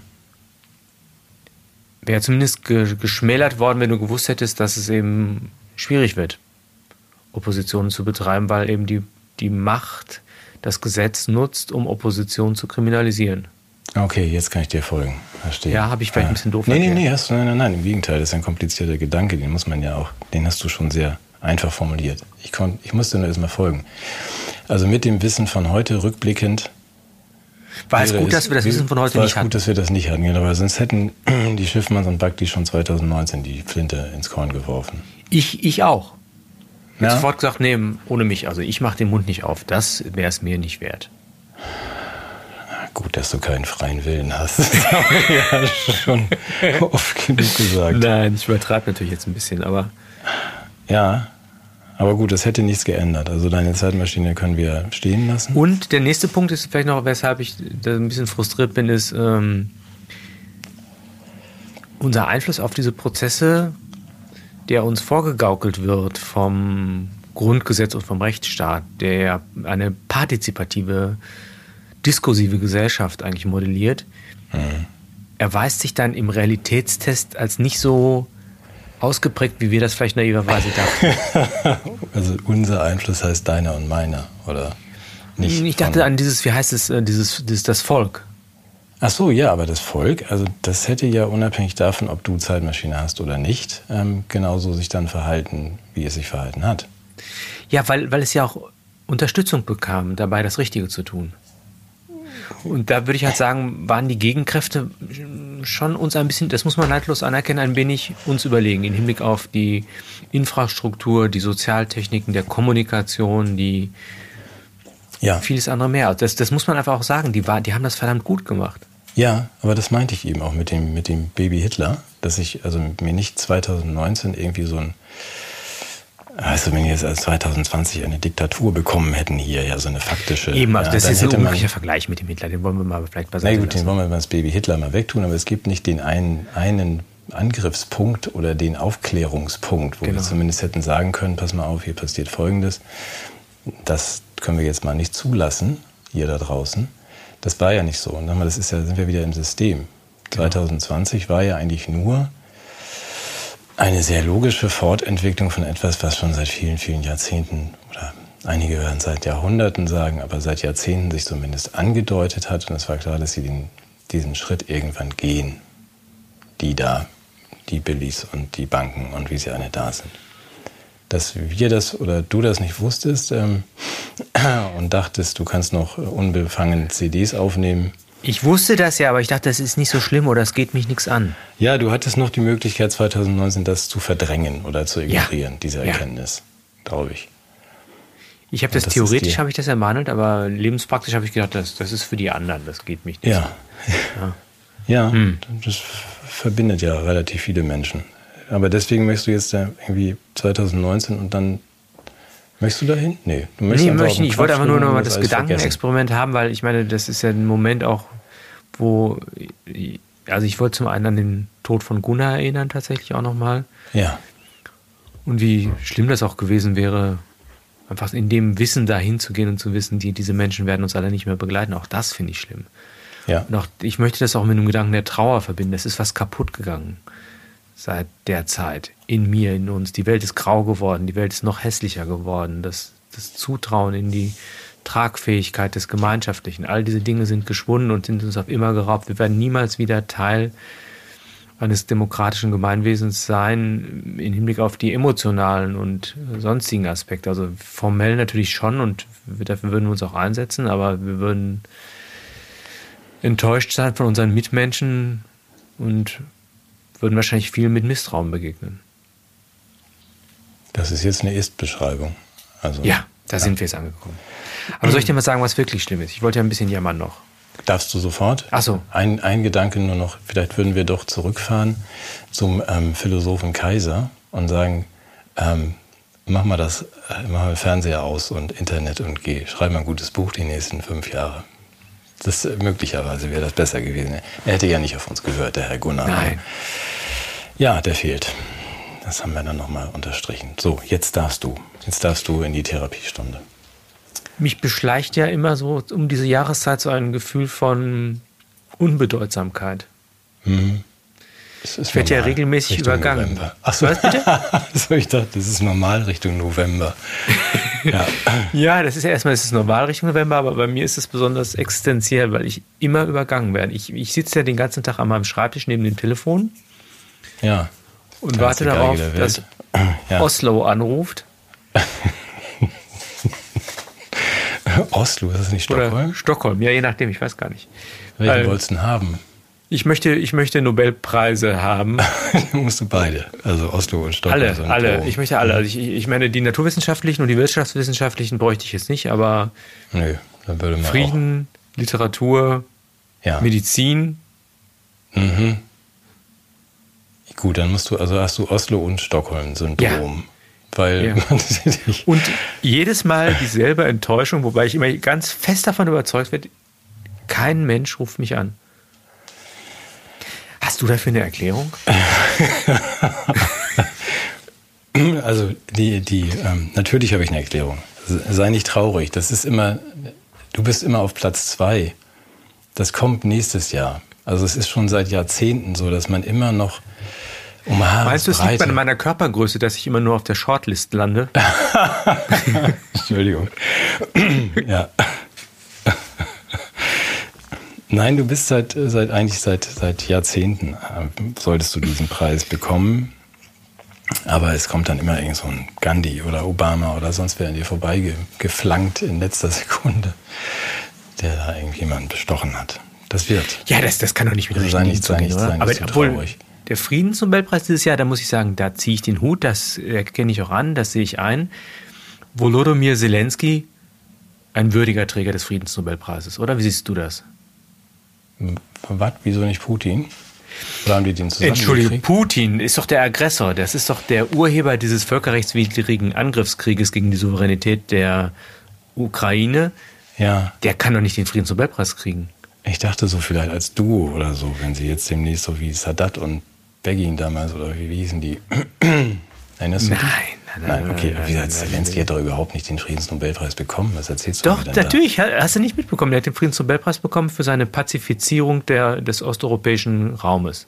wäre zumindest ge- geschmälert worden, wenn du gewusst hättest, dass es eben schwierig wird, Oppositionen zu betreiben, weil eben die, die Macht das Gesetz nutzt, um Opposition zu kriminalisieren. Okay, jetzt kann ich dir folgen. Verstehe. Ja, habe ich vielleicht ja. ein bisschen doof Nee, erklärt. nee, nee, hast du, nein, nein, nein, im Gegenteil, das ist ein komplizierter Gedanke, den muss man ja auch, den hast du schon sehr einfach formuliert. Ich, konnt, ich musste nur erstmal folgen. Also mit dem Wissen von heute rückblickend. War es gut, es, dass wir das Wissen von heute nicht hatten? War es gut, dass wir das nicht hatten, genau, weil sonst hätten die Schiffmanns und Backdi schon zwanzig neunzehn die Flinte ins Korn geworfen. Ich, ich auch. Ich ja? habe sofort gesagt, nee, ohne mich. Also ich mache den Mund nicht auf. Das wäre es mir nicht wert. Gut, dass du keinen freien Willen hast. Das haben wir ja schon oft genug gesagt. Nein, ich übertreibe natürlich jetzt ein bisschen, aber... Ja, aber gut, das hätte nichts geändert. Also deine Zeitmaschine können wir stehen lassen. Und der nächste Punkt ist vielleicht noch, weshalb ich da ein bisschen frustriert bin, ist ähm, unser Einfluss auf diese Prozesse, der uns vorgegaukelt wird vom Grundgesetz und vom Rechtsstaat, der eine partizipative diskursive Gesellschaft eigentlich modelliert, mhm. erweist sich dann im Realitätstest als nicht so ausgeprägt, wie wir das vielleicht naiverweise dachten. Also unser Einfluss heißt deiner und meiner, oder nicht? Ich dachte an dieses, wie heißt es, dieses, dieses das Volk. Ach so, ja, aber das Volk, also das hätte ja unabhängig davon, ob du Zeitmaschine hast oder nicht, ähm, genauso sich dann verhalten, wie es sich verhalten hat. Ja, weil, weil es ja auch Unterstützung bekam, dabei das Richtige zu tun. Und da würde ich halt sagen, waren die Gegenkräfte schon uns ein bisschen, das muss man neidlos anerkennen, ein wenig uns überlegen im Hinblick auf die Infrastruktur, die Sozialtechniken, der Kommunikation, die ja. vieles andere mehr. Das, das muss man einfach auch sagen, die, war, die haben das verdammt gut gemacht. Ja, aber das meinte ich eben auch mit dem, mit dem Baby Hitler, dass ich also mir nicht zwanzig neunzehn irgendwie so ein Also wenn wir jetzt als zwanzig zwanzig eine Diktatur bekommen hätten hier, ja so eine faktische... Eben, also ja, das ist ein unmöglicher man, Vergleich mit dem Hitler, den wollen wir mal vielleicht beiseite Na gut, lassen. den wollen wir das Baby Hitler mal wegtun, aber es gibt nicht den einen, einen Angriffspunkt oder den Aufklärungspunkt, wo genau. wir zumindest hätten sagen können, pass mal auf, hier passiert Folgendes, das können wir jetzt mal nicht zulassen, hier da draußen. Das war ja nicht so. Und dann das ist ja, sind wir wieder im System. Genau. zwanzig zwanzig war ja eigentlich nur eine sehr logische Fortentwicklung von etwas, was schon seit vielen, vielen Jahrzehnten oder einige werden seit Jahrhunderten sagen, aber seit Jahrzehnten sich zumindest angedeutet hat. Und es war klar, dass sie den, diesen Schritt irgendwann gehen. Die da, die Billis und die Banken und wie sie alle da sind. Dass wir das oder du das nicht wusstest ähm, und dachtest, du kannst noch unbefangen C Ds aufnehmen. Ich wusste das ja, aber ich dachte, das ist nicht so schlimm oder es geht mich nichts an. Ja, du hattest noch die Möglichkeit, zwanzig neunzehn das zu verdrängen oder zu ignorieren, ja. diese Erkenntnis, ja. glaube ich. Ich habe das, das theoretisch habe ich das ermahnt, aber lebenspraktisch habe ich gedacht, das, das ist für die anderen, das geht mich nicht ja. an. Ja, ja hm. das verbindet ja relativ viele Menschen. Aber deswegen möchtest du jetzt irgendwie zwanzig neunzehn und dann möchtest du dahin? Nee, du möchtest nee, möchte ich nicht. Ich wollte einfach nur noch mal das Gedankenexperiment haben, weil ich meine, das ist ja ein Moment auch, wo, also ich wollte zum einen an den Tod von Gunnar erinnern, tatsächlich auch nochmal. Ja. Und wie schlimm das auch gewesen wäre, einfach in dem Wissen dahin zu gehen und zu wissen, die, diese Menschen werden uns alle nicht mehr begleiten. Auch das finde ich schlimm. Ja. Und auch, ich möchte das auch mit einem Gedanken der Trauer verbinden. Es ist was kaputt gegangen seit der Zeit. In mir, in uns. Die Welt ist grau geworden, die Welt ist noch hässlicher geworden. Das, das Zutrauen in die Tragfähigkeit des Gemeinschaftlichen, all diese Dinge sind geschwunden und sind uns auf immer geraubt. Wir werden niemals wieder Teil eines demokratischen Gemeinwesens sein, im Hinblick auf die emotionalen und sonstigen Aspekte. Also formell natürlich schon und dafür würden wir uns auch einsetzen, aber wir würden enttäuscht sein von unseren Mitmenschen und würden wahrscheinlich viel mit Misstrauen begegnen. Das ist jetzt eine Ist-Beschreibung. Also, ja, da ja. sind wir jetzt angekommen. Aber soll ich dir mal sagen, was wirklich schlimm ist? Ich wollte ja ein bisschen jammern noch. Darfst du sofort? Ach so. Ein, ein Gedanke nur noch, vielleicht würden wir doch zurückfahren zum ähm, Philosophen Kaiser und sagen, ähm, mach mal das, äh, mach mal Fernseher aus und Internet und geh, schreib mal ein gutes Buch die nächsten fünf Jahre. Das äh, möglicherweise wäre das besser gewesen. Er hätte ja nicht auf uns gehört, der Herr Gunnar. Nein. Ja, der fehlt. Das haben wir dann nochmal unterstrichen. So, jetzt darfst du. Jetzt darfst du in die Therapiestunde. Mich beschleicht ja immer so um diese Jahreszeit so ein Gefühl von Unbedeutsamkeit. Mhm. Ich werde ja regelmäßig Richtung übergangen. November. Ach so. Was bitte? so, ich dachte, das ist normal Richtung November. ja. ja, das ist ja erstmal, das ist normal Richtung November, aber bei mir ist es besonders existenziell, weil ich immer übergangen werde. Ich, ich sitze ja den ganzen Tag an meinem Schreibtisch neben dem Telefon. Ja. Und warte darauf, dass ja. Oslo anruft Oslo, ist das nicht Stockholm? Oder Stockholm, ja, je nachdem, ich weiß gar nicht. Welchen Äh, wolltest du denn haben? Ich möchte, ich möchte Nobelpreise haben. Dann musst du beide, also Oslo und Stockholm. Alle, sind alle. pro. Ich möchte alle. Also ich, ich meine, die naturwissenschaftlichen und die wirtschaftswissenschaftlichen bräuchte ich jetzt nicht, aber Nö, dann würde man Frieden, Literatur, auch. Ja. Medizin. Mhm. Gut, dann musst du, also hast du Oslo und Stockholm-Syndrom. Ja. Weil Ja. man Und jedes Mal dieselbe Enttäuschung, wobei ich immer ganz fest davon überzeugt werde, kein Mensch ruft mich an. Hast du dafür eine Erklärung? Also die, die, ähm, natürlich habe ich eine Erklärung. Sei nicht traurig. Das ist immer, du bist immer auf Platz zwei. Das kommt nächstes Jahr. Also es ist schon seit Jahrzehnten so, dass man immer noch um Haaresbreite... Meinst du, es liegt an meiner Körpergröße, dass ich immer nur auf der Shortlist lande? Entschuldigung. Ja. Nein, du bist seit, seit eigentlich seit, seit Jahrzehnten äh, solltest du diesen Preis bekommen. Aber es kommt dann immer irgend so ein Gandhi oder Obama oder sonst wer an dir vorbeigeflankt in letzter Sekunde, der da irgendjemanden bestochen hat. Das wird. Ja, das, das kann doch nicht wieder Also sei nicht, sei nicht, sei nicht Aber so obwohl, traurig. der Friedensnobelpreis dieses Jahr, da muss ich sagen, da ziehe ich den Hut, das erkenne ich auch an, das sehe ich ein. Volodymyr Zelensky, ein würdiger Träger des Friedensnobelpreises, oder? Wie siehst du das? Was? Wieso nicht Putin? Oder haben die den zusammen Entschuldigung, gekriegt? Putin ist doch der Aggressor. Das ist doch der Urheber dieses völkerrechtswidrigen Angriffskrieges gegen die Souveränität der Ukraine. Ja, Der kann doch nicht den Friedensnobelpreis kriegen. ich dachte so vielleicht als Duo oder so, wenn sie jetzt demnächst so wie Sadat und Begin damals oder wie, wie hießen die? Erinnerst du Nein, dich? nein, nein. Nein, okay, nein, wie nein, gesagt, nein, Zelensky nein. hat doch überhaupt nicht den Friedensnobelpreis bekommen. Was erzählst du Doch, mir denn natürlich. Hast du nicht mitbekommen. Der hat den Friedensnobelpreis bekommen für seine Pazifizierung der, des osteuropäischen Raumes.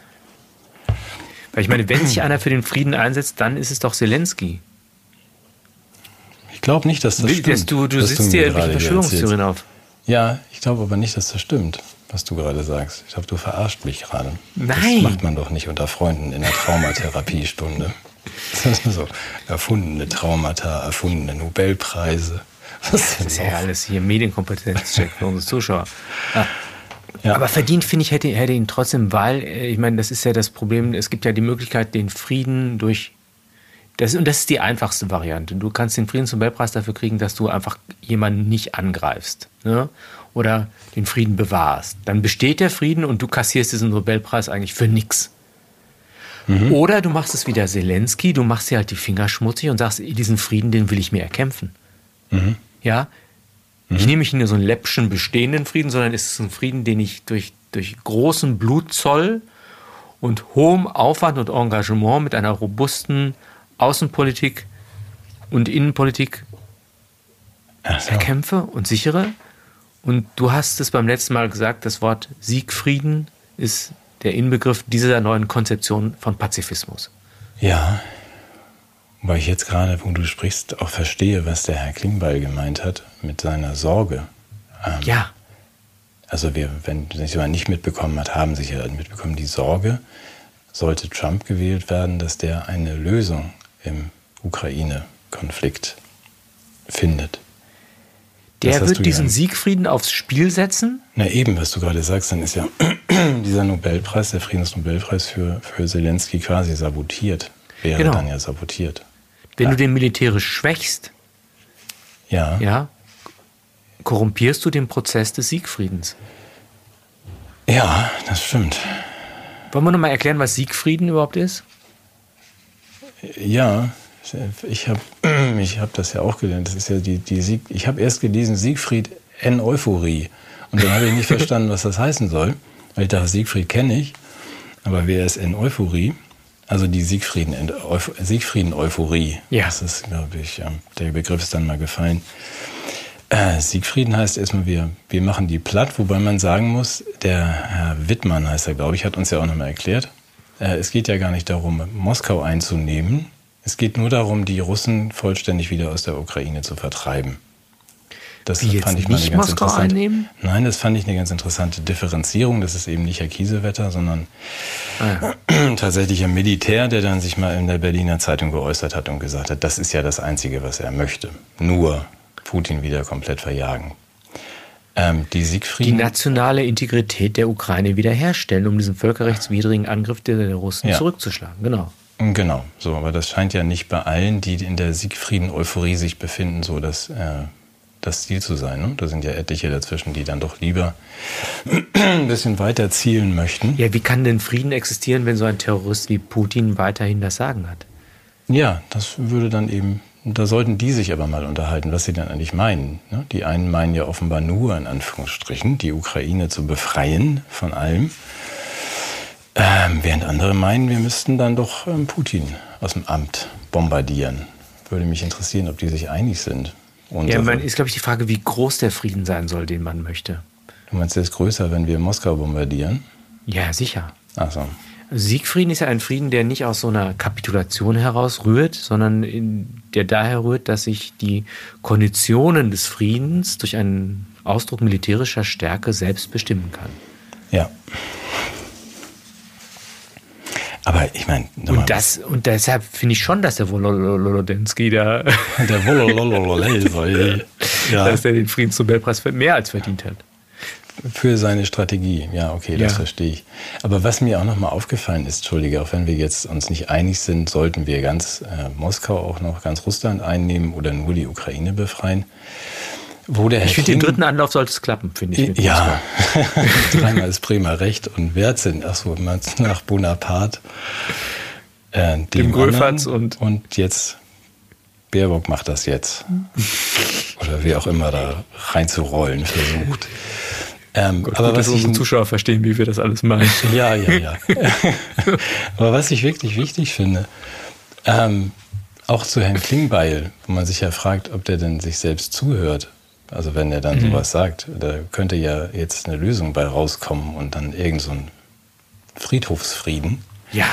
Weil ich meine, wenn sich einer für den Frieden einsetzt, dann ist es doch Zelensky. da? Ich glaube nicht, dass das Wie- stimmt. dass du du was sitzt mir dir gerade irgendwelche hier Verschwörungstheorien erzählst. auf. Ja, ich glaube aber nicht, dass das stimmt, was du gerade sagst. Ich glaube, du verarscht mich gerade. Nein. Das macht man doch nicht unter Freunden in der Traumatherapiestunde. Das ist nur so erfundene Traumata, erfundene Nobelpreise. Was denn Das ist ja noch? alles hier Medienkompetenzcheck für unsere Zuschauer. Ah. Ja. Aber verdient, finde ich, hätte, hätte ihn trotzdem, weil, äh, ich meine, das ist ja das Problem, es gibt ja die Möglichkeit, den Frieden durch, das, und das ist die einfachste Variante. Du kannst den Friedensnobelpreis dafür kriegen, dass du einfach jemanden nicht angreifst, ne? Oder den Frieden bewahrst. Dann besteht der Frieden und du kassierst diesen Nobelpreis eigentlich für nix. Mhm. Oder du machst es wie der Zelensky, du machst dir halt die Finger schmutzig und sagst, diesen Frieden, den will ich mir erkämpfen. Mhm. Ja, ich nehme nicht nur so einen läppschen bestehenden Frieden, sondern es ist ein Frieden, den ich durch, durch großen Blutzoll und hohem Aufwand und Engagement mit einer robusten Außenpolitik und Innenpolitik Ach so. erkämpfe und sichere. Und du hast es beim letzten Mal gesagt, das Wort Siegfrieden ist der Inbegriff dieser neuen Konzeption von Pazifismus. Ja, weil ich jetzt gerade, wo du sprichst, auch verstehe, was der Herr Klingbeil gemeint hat mit seiner Sorge. Ähm, Ja, Also wir, wenn sich jemand nicht mitbekommen hat, haben sich ja mitbekommen, die Sorge, sollte Trump gewählt werden, dass der eine Lösung im Ukraine-Konflikt findet. Das der hast wird du diesen ja- Siegfrieden aufs Spiel setzen. Na eben, was du gerade sagst, dann ist ja dieser Nobelpreis, der Friedensnobelpreis für, für Zelensky quasi sabotiert. Wäre Genau. dann ja sabotiert. Wenn Ja. du den militärisch schwächst, Ja. ja, korrumpierst du den Prozess des Siegfriedens. Ja, das stimmt. Wollen wir nochmal erklären, was Siegfrieden überhaupt ist? Ja, ich habe ich hab das ja auch gelernt. Das ist ja die, die Sieg. Ich habe erst gelesen Siegfried en Euphorie. Und dann habe ich nicht verstanden, was das heißen soll. Weil ich dachte, Siegfried kenne ich. Aber wer ist en Euphorie? Also die Siegfrieden, Euph Siegfrieden Euphorie. Ja. Das ist, glaube ich, ja, der Begriff ist dann mal gefallen. Äh, Siegfrieden heißt erstmal, wir, wir machen die platt, wobei man sagen muss, der Herr Wittmann heißt er, glaube ich, hat uns ja auch nochmal erklärt, äh, es geht ja gar nicht darum, Moskau einzunehmen. Es geht nur darum, die Russen vollständig wieder aus der Ukraine zu vertreiben. Das Wie jetzt fand ich mal nicht eine ganz Moskau interessante, einnehmen? Nein, das fand ich eine ganz interessante Differenzierung. Das ist eben nicht Herr Kiesewetter, sondern Ah, ja. tatsächlich ein Militär, der dann sich mal in der Berliner Zeitung geäußert hat und gesagt hat, das ist ja das Einzige, was er möchte. Nur Putin wieder komplett verjagen. Ähm, die Siegfrieden... Die nationale Integrität der Ukraine wiederherstellen, um diesen völkerrechtswidrigen Angriff der, der Russen ja. zurückzuschlagen. Genau. Genau, so, aber das scheint ja nicht bei allen, die in der Siegfrieden-Euphorie sich befinden, so das, äh, das Ziel zu sein. Ne? Da sind ja etliche dazwischen, die dann doch lieber ein bisschen weiter zielen möchten. Ja, wie kann denn Frieden existieren, wenn so ein Terrorist wie Putin weiterhin das Sagen hat? Ja, das würde dann eben, da sollten die sich aber mal unterhalten, was sie dann eigentlich meinen. Ne? Die einen meinen ja offenbar nur, in Anführungsstrichen, die Ukraine zu befreien von allem. Ähm, während andere meinen, wir müssten dann doch ähm, Putin aus dem Amt bombardieren. Würde mich interessieren, ob die sich einig sind. Und ja, man ist, glaube ich, die Frage, wie groß der Frieden sein soll, den man möchte. Du meinst, der ist größer, wenn wir Moskau bombardieren? Ja, sicher. Ach so. Siegfrieden ist ja ein Frieden, der nicht aus so einer Kapitulation heraus rührt, sondern in, der daher rührt, dass sich die Konditionen des Friedens durch einen Ausdruck militärischer Stärke selbst bestimmen kann. Ja. Aber ich meine... Und, das, und deshalb finde ich schon, dass der Wolodensky da... Der Wolodensky, ja. Dass der den Friedensnobelpreis mehr als verdient hat. Für seine Strategie, ja, okay, das ja. verstehe ich. Aber was mir auch nochmal aufgefallen ist, Entschuldige, auch wenn wir jetzt uns nicht einig sind, sollten wir ganz äh, Moskau auch noch, ganz Russland einnehmen oder nur die Ukraine befreien. Wo der ich finde, den dritten Anlauf sollte es klappen, finde ich. Ja, dreimal ist Bremer Recht und wert sind, achso, nach Bonaparte. Äh, dem Gröfatz und... Und jetzt, Baerbock macht das jetzt. Oder wie auch immer da reinzurollen versucht. Ähm, Gott, aber gut, was dass unsere Zuschauer verstehen, wie wir das alles meinen. Ja, ja, ja. Aber was ich wirklich wichtig finde, ähm, auch zu Herrn Klingbeil, wo man sich ja fragt, ob der denn sich selbst zuhört. Also wenn er dann mhm. sowas sagt, da könnte ja jetzt eine Lösung bei rauskommen und dann irgend so ein Friedhofsfrieden. Ja.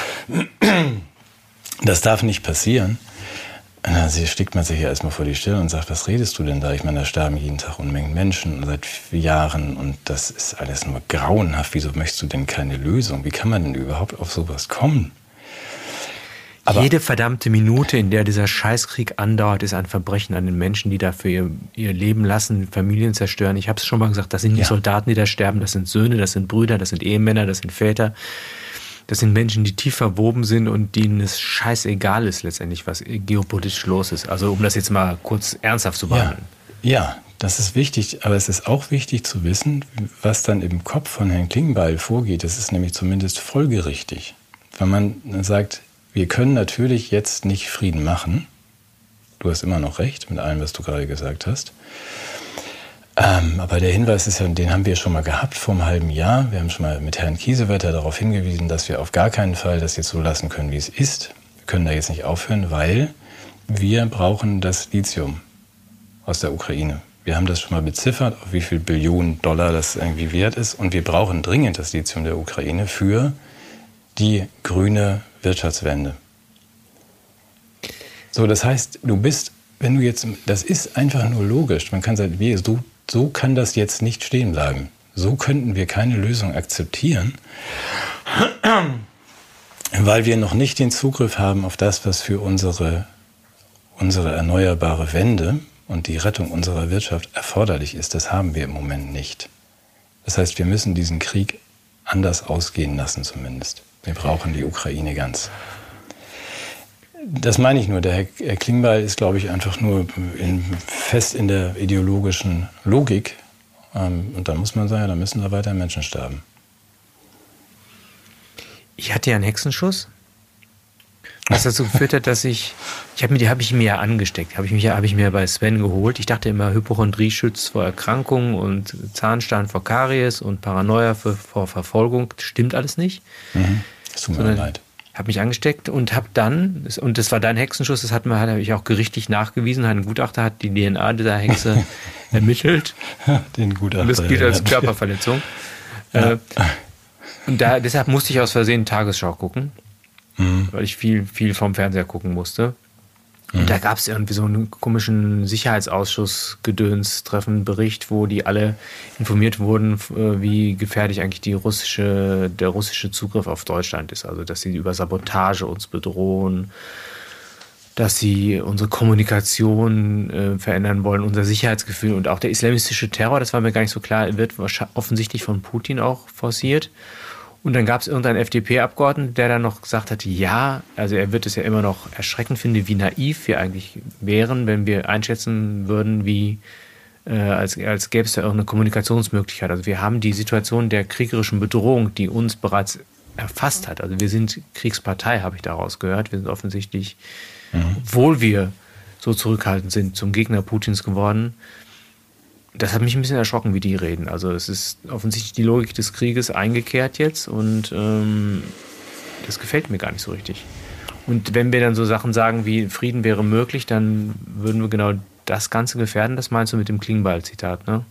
Das darf nicht passieren. Da stickt man sich ja erstmal vor die Stirn und sagt, was redest du denn da? Ich meine, da sterben jeden Tag Unmengen Menschen seit Jahren und das ist alles nur grauenhaft. Wieso möchtest du denn keine Lösung? Wie kann man denn überhaupt auf sowas kommen? Aber jede verdammte Minute, in der dieser Scheißkrieg andauert, ist ein Verbrechen an den Menschen, die dafür ihr, ihr Leben lassen, Familien zerstören. Ich habe es schon mal gesagt, das sind nicht ja. Soldaten, die da sterben, das sind Söhne, das sind Brüder, das sind Ehemänner, das sind Väter. Das sind Menschen, die tief verwoben sind und denen es scheißegal ist letztendlich, was geopolitisch los ist. Also um das jetzt mal kurz ernsthaft zu behandeln. Ja, ja, das ist wichtig, aber es ist auch wichtig zu wissen, was dann im Kopf von Herrn Klingbeil vorgeht. Das ist nämlich zumindest folgerichtig. Wenn man sagt, wir können natürlich jetzt nicht Frieden machen. Du hast immer noch recht mit allem, was du gerade gesagt hast. Ähm, aber der Hinweis ist ja, den haben wir schon mal gehabt vor einem halben Jahr. Wir haben schon mal mit Herrn Kiesewetter darauf hingewiesen, dass wir auf gar keinen Fall das jetzt so lassen können, wie es ist. Wir können da jetzt nicht aufhören, weil wir brauchen das Lithium aus der Ukraine. Wir haben das schon mal beziffert, auf wie viel Billionen Dollar das irgendwie wert ist. Und wir brauchen dringend das Lithium der Ukraine für die grüne Wirtschaftswende. So, das heißt, du bist, wenn du jetzt, das ist einfach nur logisch. Man kann sagen, wie, so, so kann das jetzt nicht stehen bleiben. So könnten wir keine Lösung akzeptieren, weil wir noch nicht den Zugriff haben auf das, was für unsere, unsere erneuerbare Wende und die Rettung unserer Wirtschaft erforderlich ist. Das haben wir im Moment nicht. Das heißt, wir müssen diesen Krieg anders ausgehen lassen zumindest. Wir brauchen die Ukraine ganz. Das meine ich nur. Der Herr Klingbeil ist, glaube ich, einfach nur in, fest in der ideologischen Logik. Ähm, und dann muss man sagen, ja, da müssen da weiter Menschen sterben. Ich hatte ja einen Hexenschuss, was dazu geführt hat, dass ich, ich habe mir, die habe ich mir ja angesteckt, habe ich mich, habe ich mir bei Sven geholt. Ich dachte immer, Hypochondrie schützt vor Erkrankungen und Zahnstein vor Karies und Paranoia für, vor Verfolgung. Das stimmt alles nicht. Mhm. Das tut mir leid. Habe mich angesteckt und habe dann, und das war dein Hexenschuss, das hat man, habe ich auch gerichtlich nachgewiesen. Ein Gutachter hat die D N A dieser Hexe ermittelt. Den Gutachter. Und das gilt als Körperverletzung. Ja. Äh, und da, deshalb musste ich aus Versehen Tagesschau gucken, mhm. weil ich viel, viel vom Fernseher gucken musste. Und mhm. da gab es irgendwie so einen komischen Sicherheitsausschuss-Gedöns-Treffen, Bericht, wo die alle informiert wurden, wie gefährlich eigentlich die russische, der russische Zugriff auf Deutschland ist. Also, dass sie über Sabotage uns bedrohen. dass sie unsere Kommunikation äh, verändern wollen, unser Sicherheitsgefühl und auch der islamistische Terror, das war mir gar nicht so klar, wird offensichtlich von Putin auch forciert. Und dann gab es irgendeinen F D P-Abgeordneten, der dann noch gesagt hat, ja, also er wird es ja immer noch erschreckend finden, wie naiv wir eigentlich wären, wenn wir einschätzen würden, wie äh, als, als gäbe es da irgendeine Kommunikationsmöglichkeit. Also wir haben die Situation der kriegerischen Bedrohung, die uns bereits erfasst hat. Also wir sind Kriegspartei, habe ich daraus gehört. Wir sind offensichtlich, mhm. obwohl wir so zurückhaltend sind, zum Gegner Putins geworden. Das hat mich ein bisschen erschrocken, wie die reden. Also es ist offensichtlich die Logik des Krieges eingekehrt jetzt und ähm, das gefällt mir gar nicht so richtig. Und wenn wir dann so Sachen sagen wie Frieden wäre möglich, dann würden wir genau das Ganze gefährden. Das meinst du mit dem Klingbeil-Zitat, ne?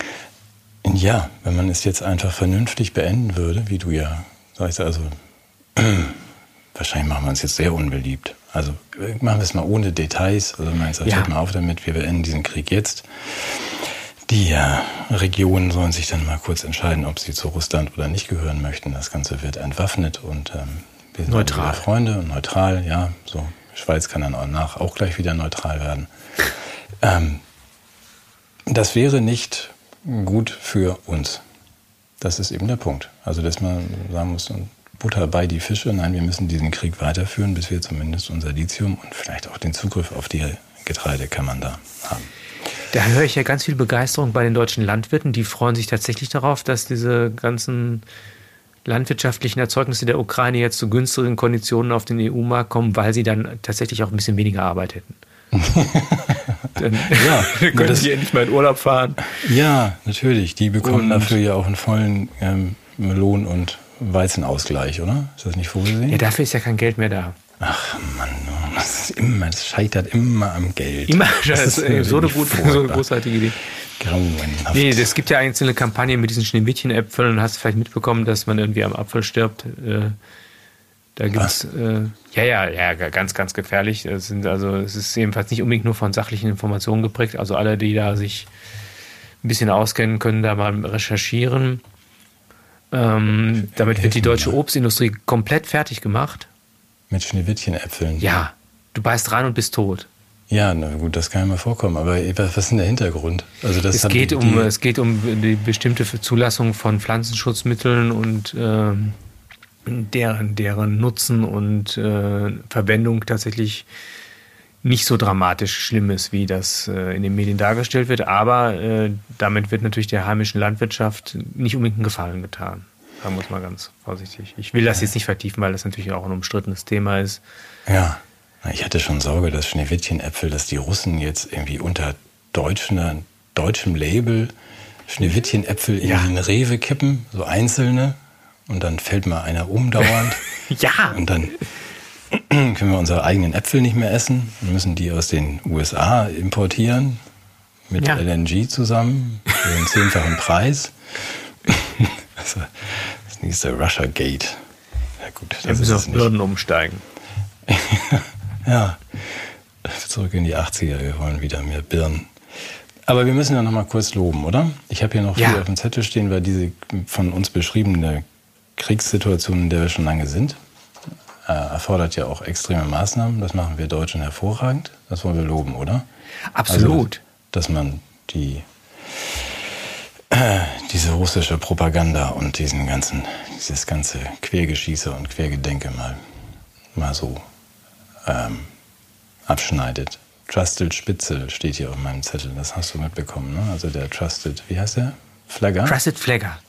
Ja, wenn man es jetzt einfach vernünftig beenden würde, wie du ja sagst, also wahrscheinlich machen wir uns jetzt sehr unbeliebt. Also machen wir es mal ohne Details. Also man sagt, ja. Hört mal auf damit, wir beenden diesen Krieg jetzt. Die ja, Regionen sollen sich dann mal kurz entscheiden, ob sie zu Russland oder nicht gehören möchten. Das Ganze wird entwaffnet und ähm, wir sind neutral. Freunde und neutral. Ja, so Schweiz kann dann auch nach auch gleich wieder neutral werden. ähm, das wäre nicht gut für uns. Das ist eben der Punkt. Also dass man sagen muss, Butter bei die Fische. Nein, wir müssen diesen Krieg weiterführen, bis wir zumindest unser Lithium und vielleicht auch den Zugriff auf die Getreidekammern da haben. Da höre ich ja ganz viel Begeisterung bei den deutschen Landwirten. Die freuen sich tatsächlich darauf, dass diese ganzen landwirtschaftlichen Erzeugnisse der Ukraine jetzt zu günstigeren Konditionen auf den E U-Markt kommen, weil sie dann tatsächlich auch ein bisschen weniger Arbeit hätten. Dann ja, können sie endlich mal in Urlaub fahren. Ja, natürlich. Die bekommen und dafür ja auch einen vollen ähm, Lohn- und Weizenausgleich, oder? Ist das nicht vorgesehen? Ja, dafür ist ja kein Geld mehr da. Ach Mann, das, ist immer, das scheitert immer am Geld. Immer, das, das ist so eine, gut, so eine großartige Idee. Grauenhaft. Nee, es gibt ja einzelne Kampagnen mit diesen Schneewittchenäpfeln und hast du vielleicht mitbekommen, dass man irgendwie am Apfel stirbt. Äh, da gibt's äh, ja, ja, ja, ganz, ganz gefährlich. Es sind also, es ist jedenfalls nicht unbedingt nur von sachlichen Informationen geprägt. Also alle, die da sich ein bisschen auskennen, können da mal recherchieren. Ähm, damit wird die deutsche Obstindustrie komplett fertig gemacht. Mit Schneewittchenäpfeln. Ja, du beißt rein und bist tot. Ja, na gut, das kann ja mal vorkommen. Aber was ist denn der Hintergrund? Also das es, geht um, es geht um die bestimmte Zulassung von Pflanzenschutzmitteln und äh, deren, deren Nutzen und äh, Verwendung tatsächlich nicht so dramatisch schlimm ist, wie das äh, in den Medien dargestellt wird. Aber äh, damit wird natürlich der heimischen Landwirtschaft nicht unbedingt einen Gefallen getan. Da muss man ganz vorsichtig. Ich will das jetzt nicht vertiefen, weil das natürlich auch ein umstrittenes Thema ist. Ja, ich hatte schon Sorge, dass Schneewittchenäpfel, dass die Russen jetzt irgendwie unter deutschen, deutschem Label Schneewittchenäpfel in ja. den Rewe kippen, so einzelne, und dann fällt mal einer um dauernd. Ja! Und dann können wir unsere eigenen Äpfel nicht mehr essen. Wir müssen die aus den U S A importieren, mit ja. L N G zusammen, für den zehnfachen Preis. Also, das nächste Russia-Gate. Ja gut, das wir müssen auf Birnen umsteigen. Ja, zurück in die achtziger, wir wollen wieder mehr Birnen. Aber wir müssen ja noch mal kurz loben, oder? Ich habe hier noch ja. viel auf dem Zettel stehen, weil diese von uns beschriebene Kriegssituation, in der wir schon lange sind, äh, erfordert ja auch extreme Maßnahmen. Das machen wir Deutschen hervorragend. Das wollen wir loben, oder? Absolut. Also, dass man die äh, diese russische Propaganda und diesen ganzen, dieses ganze Quergeschieße und Quergedenke mal, mal so ähm, abschneidet. Trusted Spitzel steht hier auf meinem Zettel, das hast du mitbekommen, ne? Also der Trusted, wie heißt der? Flagger? Trusted Flagger.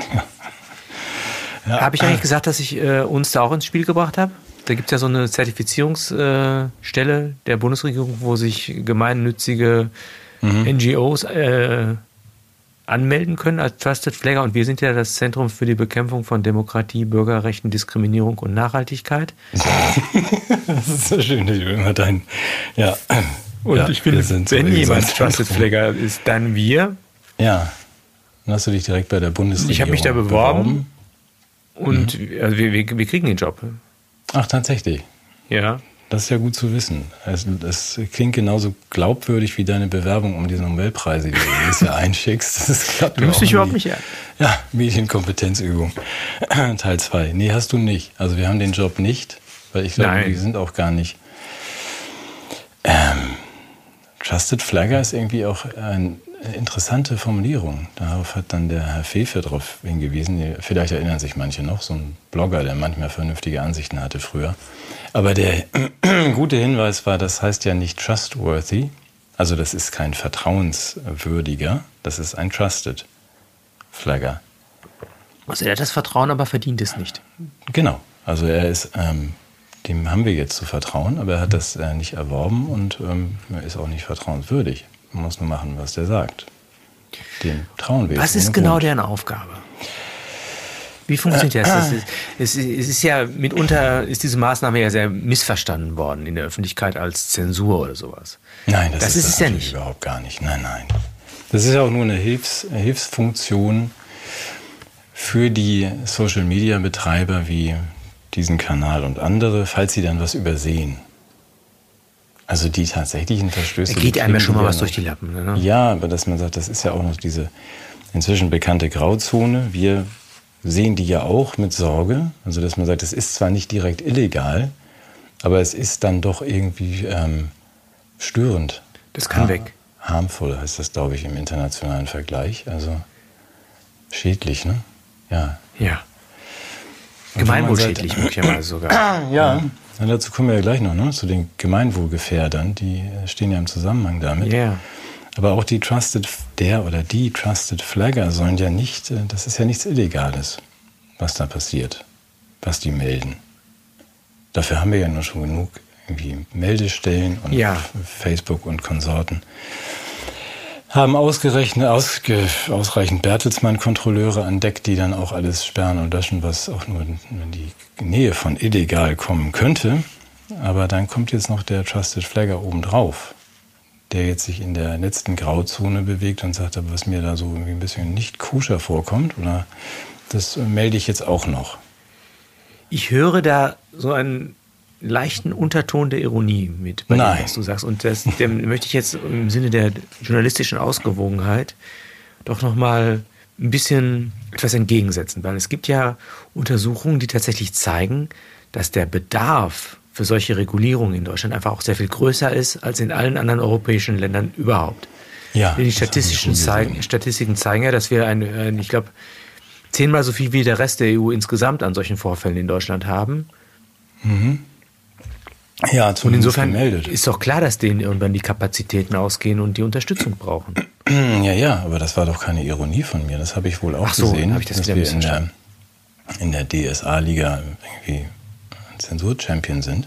Ja. Habe ich eigentlich gesagt, dass ich äh, uns da auch ins Spiel gebracht habe? Da gibt es ja so eine Zertifizierungsstelle äh, der Bundesregierung, wo sich gemeinnützige mhm. N G Os äh, anmelden können als Trusted Flagger. Und wir sind ja das Zentrum für die Bekämpfung von Demokratie, Bürgerrechten, Diskriminierung und Nachhaltigkeit. Das ist so schön, dass du immer dein... Ja. Und ja, ich finde, wenn so jemand Trusted Flagger ist, dann wir. Ja. Dann hast du dich direkt bei der Bundesregierung Ich habe mich da beworben. beworben. Und mhm. also wir, wir, wir kriegen den Job. Ach, tatsächlich? Ja. Das ist ja gut zu wissen. Es, das klingt genauso glaubwürdig wie deine Bewerbung um diese Nobelpreise, die du jedes Jahr einschickst. Das klappt du müsst dich überhaupt nicht ernst. Ja, Medienkompetenzübung. Teil zwei. Nee, hast du nicht. Also wir haben den Job nicht, weil ich glaube, die sind auch gar nicht Ähm, Trusted Flagger ist irgendwie auch eine interessante Formulierung. Darauf hat dann der Herr Fefe darauf hingewiesen. Vielleicht erinnern sich manche noch, so ein Blogger, der manchmal vernünftige Ansichten hatte früher. Aber der gute Hinweis war, das heißt ja nicht trustworthy. Also das ist kein vertrauenswürdiger, das ist ein Trusted Flagger. Also er hat das Vertrauen, aber verdient es nicht. Genau, also er ist, ähm, dem haben wir jetzt zu vertrauen, aber er hat das äh, nicht erworben und ähm, ist auch nicht vertrauenswürdig. Man muss nur machen, was der sagt. Dem trauen wir. Was ist genau deren Aufgabe? Wie funktioniert das? Es ist, es ist ja mitunter ist diese Maßnahme ja sehr missverstanden worden in der Öffentlichkeit als Zensur oder sowas. Nein, das, das ist es ja nicht. Überhaupt gar nicht. Nein, nein. Das ist ja auch nur eine Hilfs- Hilfsfunktion für die Social-Media-Betreiber wie diesen Kanal und andere, falls sie dann was übersehen. Also die tatsächlichen Verstöße. Da geht einem ja schon mal was durch die Lappen. Ne? Ja, aber dass man sagt, das ist ja auch noch diese inzwischen bekannte Grauzone. Wir sehen die ja auch mit Sorge. Also dass man sagt, es ist zwar nicht direkt illegal, aber es ist dann doch irgendwie ähm, störend. Das kann ha- weg. Harmful heißt das, glaube ich, im internationalen Vergleich. Also schädlich, ne? Ja. Ja. Gemeinwohlschädlich möglicherweise sogar. Ja. Ja, dazu kommen wir ja gleich noch, ne? Zu den Gemeinwohlgefährdern, die stehen ja im Zusammenhang damit. Ja. Aber auch die Trusted, der oder die Trusted Flagger sollen ja nicht, das ist ja nichts Illegales, was da passiert, was die melden. Dafür haben wir ja nur schon genug irgendwie Meldestellen und ja. Facebook und Konsorten. Haben ausgerechnet, ausge, ausreichend Bertelsmann-Kontrolleure an Deck, die dann auch alles sperren und löschen, was auch nur in die Nähe von illegal kommen könnte. Aber dann kommt jetzt noch der Trusted Flagger obendrauf, der jetzt sich in der letzten Grauzone bewegt und sagt, aber was mir da so irgendwie ein bisschen nicht koscher vorkommt, oder das melde ich jetzt auch noch. Ich höre da so einen leichten Unterton der Ironie mit bei Nein. dem, was du sagst. Und das, dem möchte ich jetzt im Sinne der journalistischen Ausgewogenheit doch nochmal ein bisschen etwas entgegensetzen. Weil es gibt ja Untersuchungen, die tatsächlich zeigen, dass der Bedarf für solche Regulierungen in Deutschland einfach auch sehr viel größer ist als in allen anderen europäischen Ländern überhaupt. Ja, die statistischen zeigen, Statistiken zeigen ja, dass wir, ein, ein, ich glaube, zehnmal so viel wie der Rest der E U insgesamt an solchen Vorfällen in Deutschland haben. Mhm. Ja, und insofern gemeldet. Ist doch klar, dass denen irgendwann die Kapazitäten ausgehen und die Unterstützung brauchen. Ja, ja, aber das war doch keine Ironie von mir. Das habe ich wohl auch Ach so, gesehen, hab ich das dass wieder wir in der, in der D S A-Liga irgendwie Zensur-Champion sind.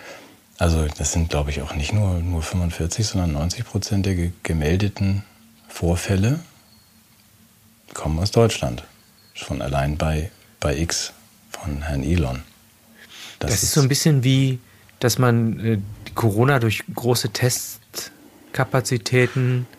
Also das sind, glaube ich, auch nicht nur, nur fünfundvierzig, sondern neunzig Prozent der ge- gemeldeten Vorfälle kommen aus Deutschland. Schon allein bei, bei X von Herrn Elon. Das, das ist so ein bisschen wie, dass man äh, die Corona durch große Testkapazitäten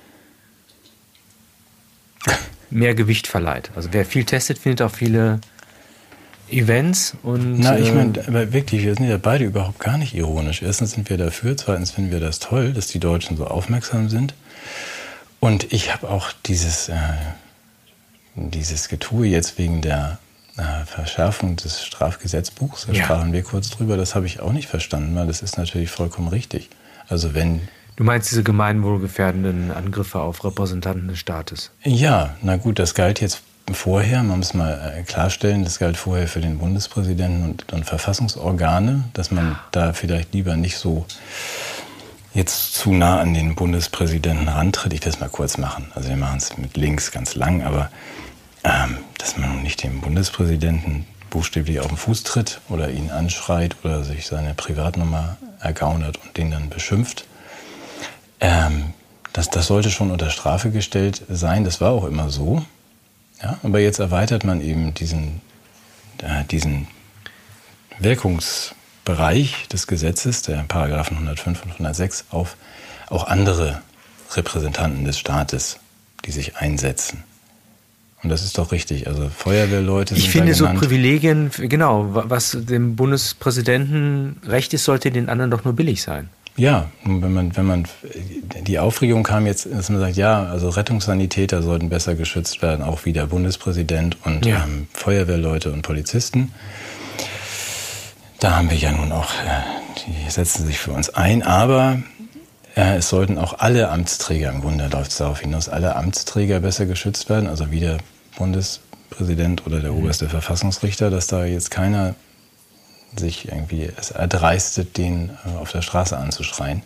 mehr Gewicht verleiht. Also wer viel testet, findet auch viele Events. Und, Na, ich äh, meine, aber wirklich, wir sind ja beide überhaupt gar nicht ironisch. Erstens sind wir dafür, zweitens finden wir das toll, dass die Deutschen so aufmerksam sind. Und ich habe auch dieses, äh, dieses Getue jetzt wegen der äh, Verschärfung des Strafgesetzbuchs, da ja. sprachen wir kurz drüber, das habe ich auch nicht verstanden, weil das ist natürlich vollkommen richtig. Also wenn... Du meinst diese gemeinwohlgefährdenden Angriffe auf Repräsentanten des Staates? Ja, na gut, das galt jetzt vorher, man muss mal klarstellen, das galt vorher für den Bundespräsidenten und, und Verfassungsorgane, dass man da vielleicht lieber nicht so jetzt zu nah an den Bundespräsidenten rantritt. Ich will es mal kurz machen. Also wir machen es mit links ganz lang, aber ähm, dass man nicht dem Bundespräsidenten buchstäblich auf den Fuß tritt oder ihn anschreit oder sich seine Privatnummer ergaunert und den dann beschimpft. Ähm, das, das sollte schon unter Strafe gestellt sein. Das war auch immer so. Ja, aber jetzt erweitert man eben diesen, äh, diesen Wirkungsbereich des Gesetzes, der Paragraphen hundertfünf und hundertsechs, auf auch andere Repräsentanten des Staates, die sich einsetzen. Und das ist doch richtig. Also Feuerwehrleute sind Ich finde da so genannt. Privilegien, genau, was dem Bundespräsidenten recht ist, sollte den anderen doch nur billig sein. Ja, wenn man, wenn man, die Aufregung kam jetzt, dass man sagt, ja, also Rettungssanitäter sollten besser geschützt werden, auch wie der Bundespräsident und ja. ähm, Feuerwehrleute und Polizisten. Da haben wir ja nun auch, äh, die setzen sich für uns ein, aber Äh, es sollten auch alle Amtsträger, im Grunde läuft es darauf hinaus, alle Amtsträger besser geschützt werden, also wie der Bundespräsident oder der oberste Verfassungsrichter, dass da jetzt keiner sich irgendwie es erdreistet, den auf der Straße anzuschreien.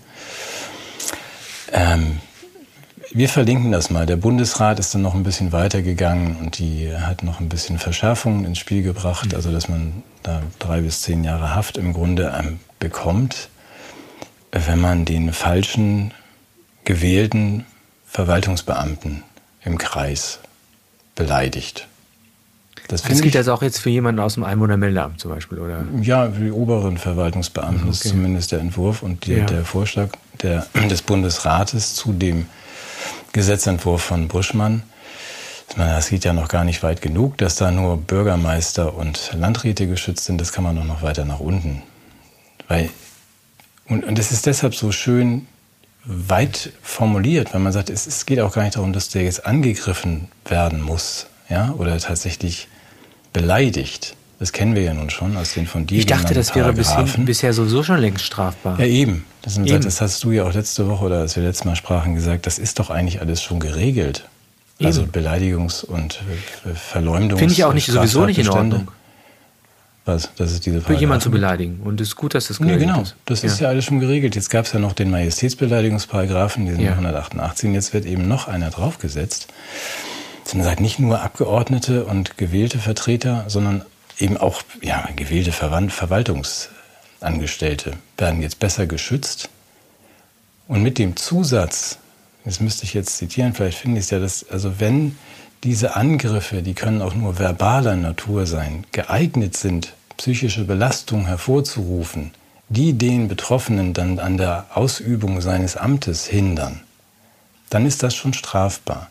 Ähm, wir verlinken das mal. Der Bundesrat ist dann noch ein bisschen weitergegangen und die hat noch ein bisschen Verschärfungen ins Spiel gebracht, also dass man da drei bis zehn Jahre Haft im Grunde ähm, bekommt, wenn man den falschen gewählten Verwaltungsbeamten im Kreis beleidigt. Das, das gilt also auch jetzt für jemanden aus dem Einwohnermeldeamt zum Beispiel, oder? Ja, für die oberen Verwaltungsbeamten, okay. Das ist zumindest der Entwurf und die, ja. der Vorschlag der, des Bundesrates zu dem Gesetzentwurf von Buschmann. Das geht ja noch gar nicht weit genug, dass da nur Bürgermeister und Landräte geschützt sind, das kann man doch noch weiter nach unten. Weil, und, und das ist deshalb so schön weit formuliert, weil man sagt, es, es geht auch gar nicht darum, dass der jetzt angegriffen werden muss, ja, oder tatsächlich beleidigt. Das kennen wir ja nun schon aus den von dir. Ich dachte, das wäre bisher, bisher sowieso schon längst strafbar. Ja, eben. Das, eben. Gesagt, das hast du ja auch letzte Woche oder als wir letztes Mal sprachen gesagt, das ist doch eigentlich alles schon geregelt. Eben. Also Beleidigungs- und Verleumdungs- Finde ich auch nicht sowieso nicht in Ordnung. Was? Das ist diese Für jemanden zu beleidigen. Und es ist gut, dass das geregelt ja, genau. ist. Das ja. ist ja alles schon geregelt. Jetzt gab es ja noch den Majestätsbeleidigungsparagraphen, diesen ja. hundertachtundachtzig. Jetzt wird eben noch einer draufgesetzt. Dass man sagt, nicht nur Abgeordnete und gewählte Vertreter, sondern eben auch ja, gewählte Verwand- Verwaltungsangestellte werden jetzt besser geschützt. Und mit dem Zusatz, das müsste ich jetzt zitieren, vielleicht finde ich es ja, dass, also wenn diese Angriffe, die können auch nur verbaler Natur sein, geeignet sind, psychische Belastung hervorzurufen, die den Betroffenen dann an der Ausübung seines Amtes hindern, dann ist das schon strafbar.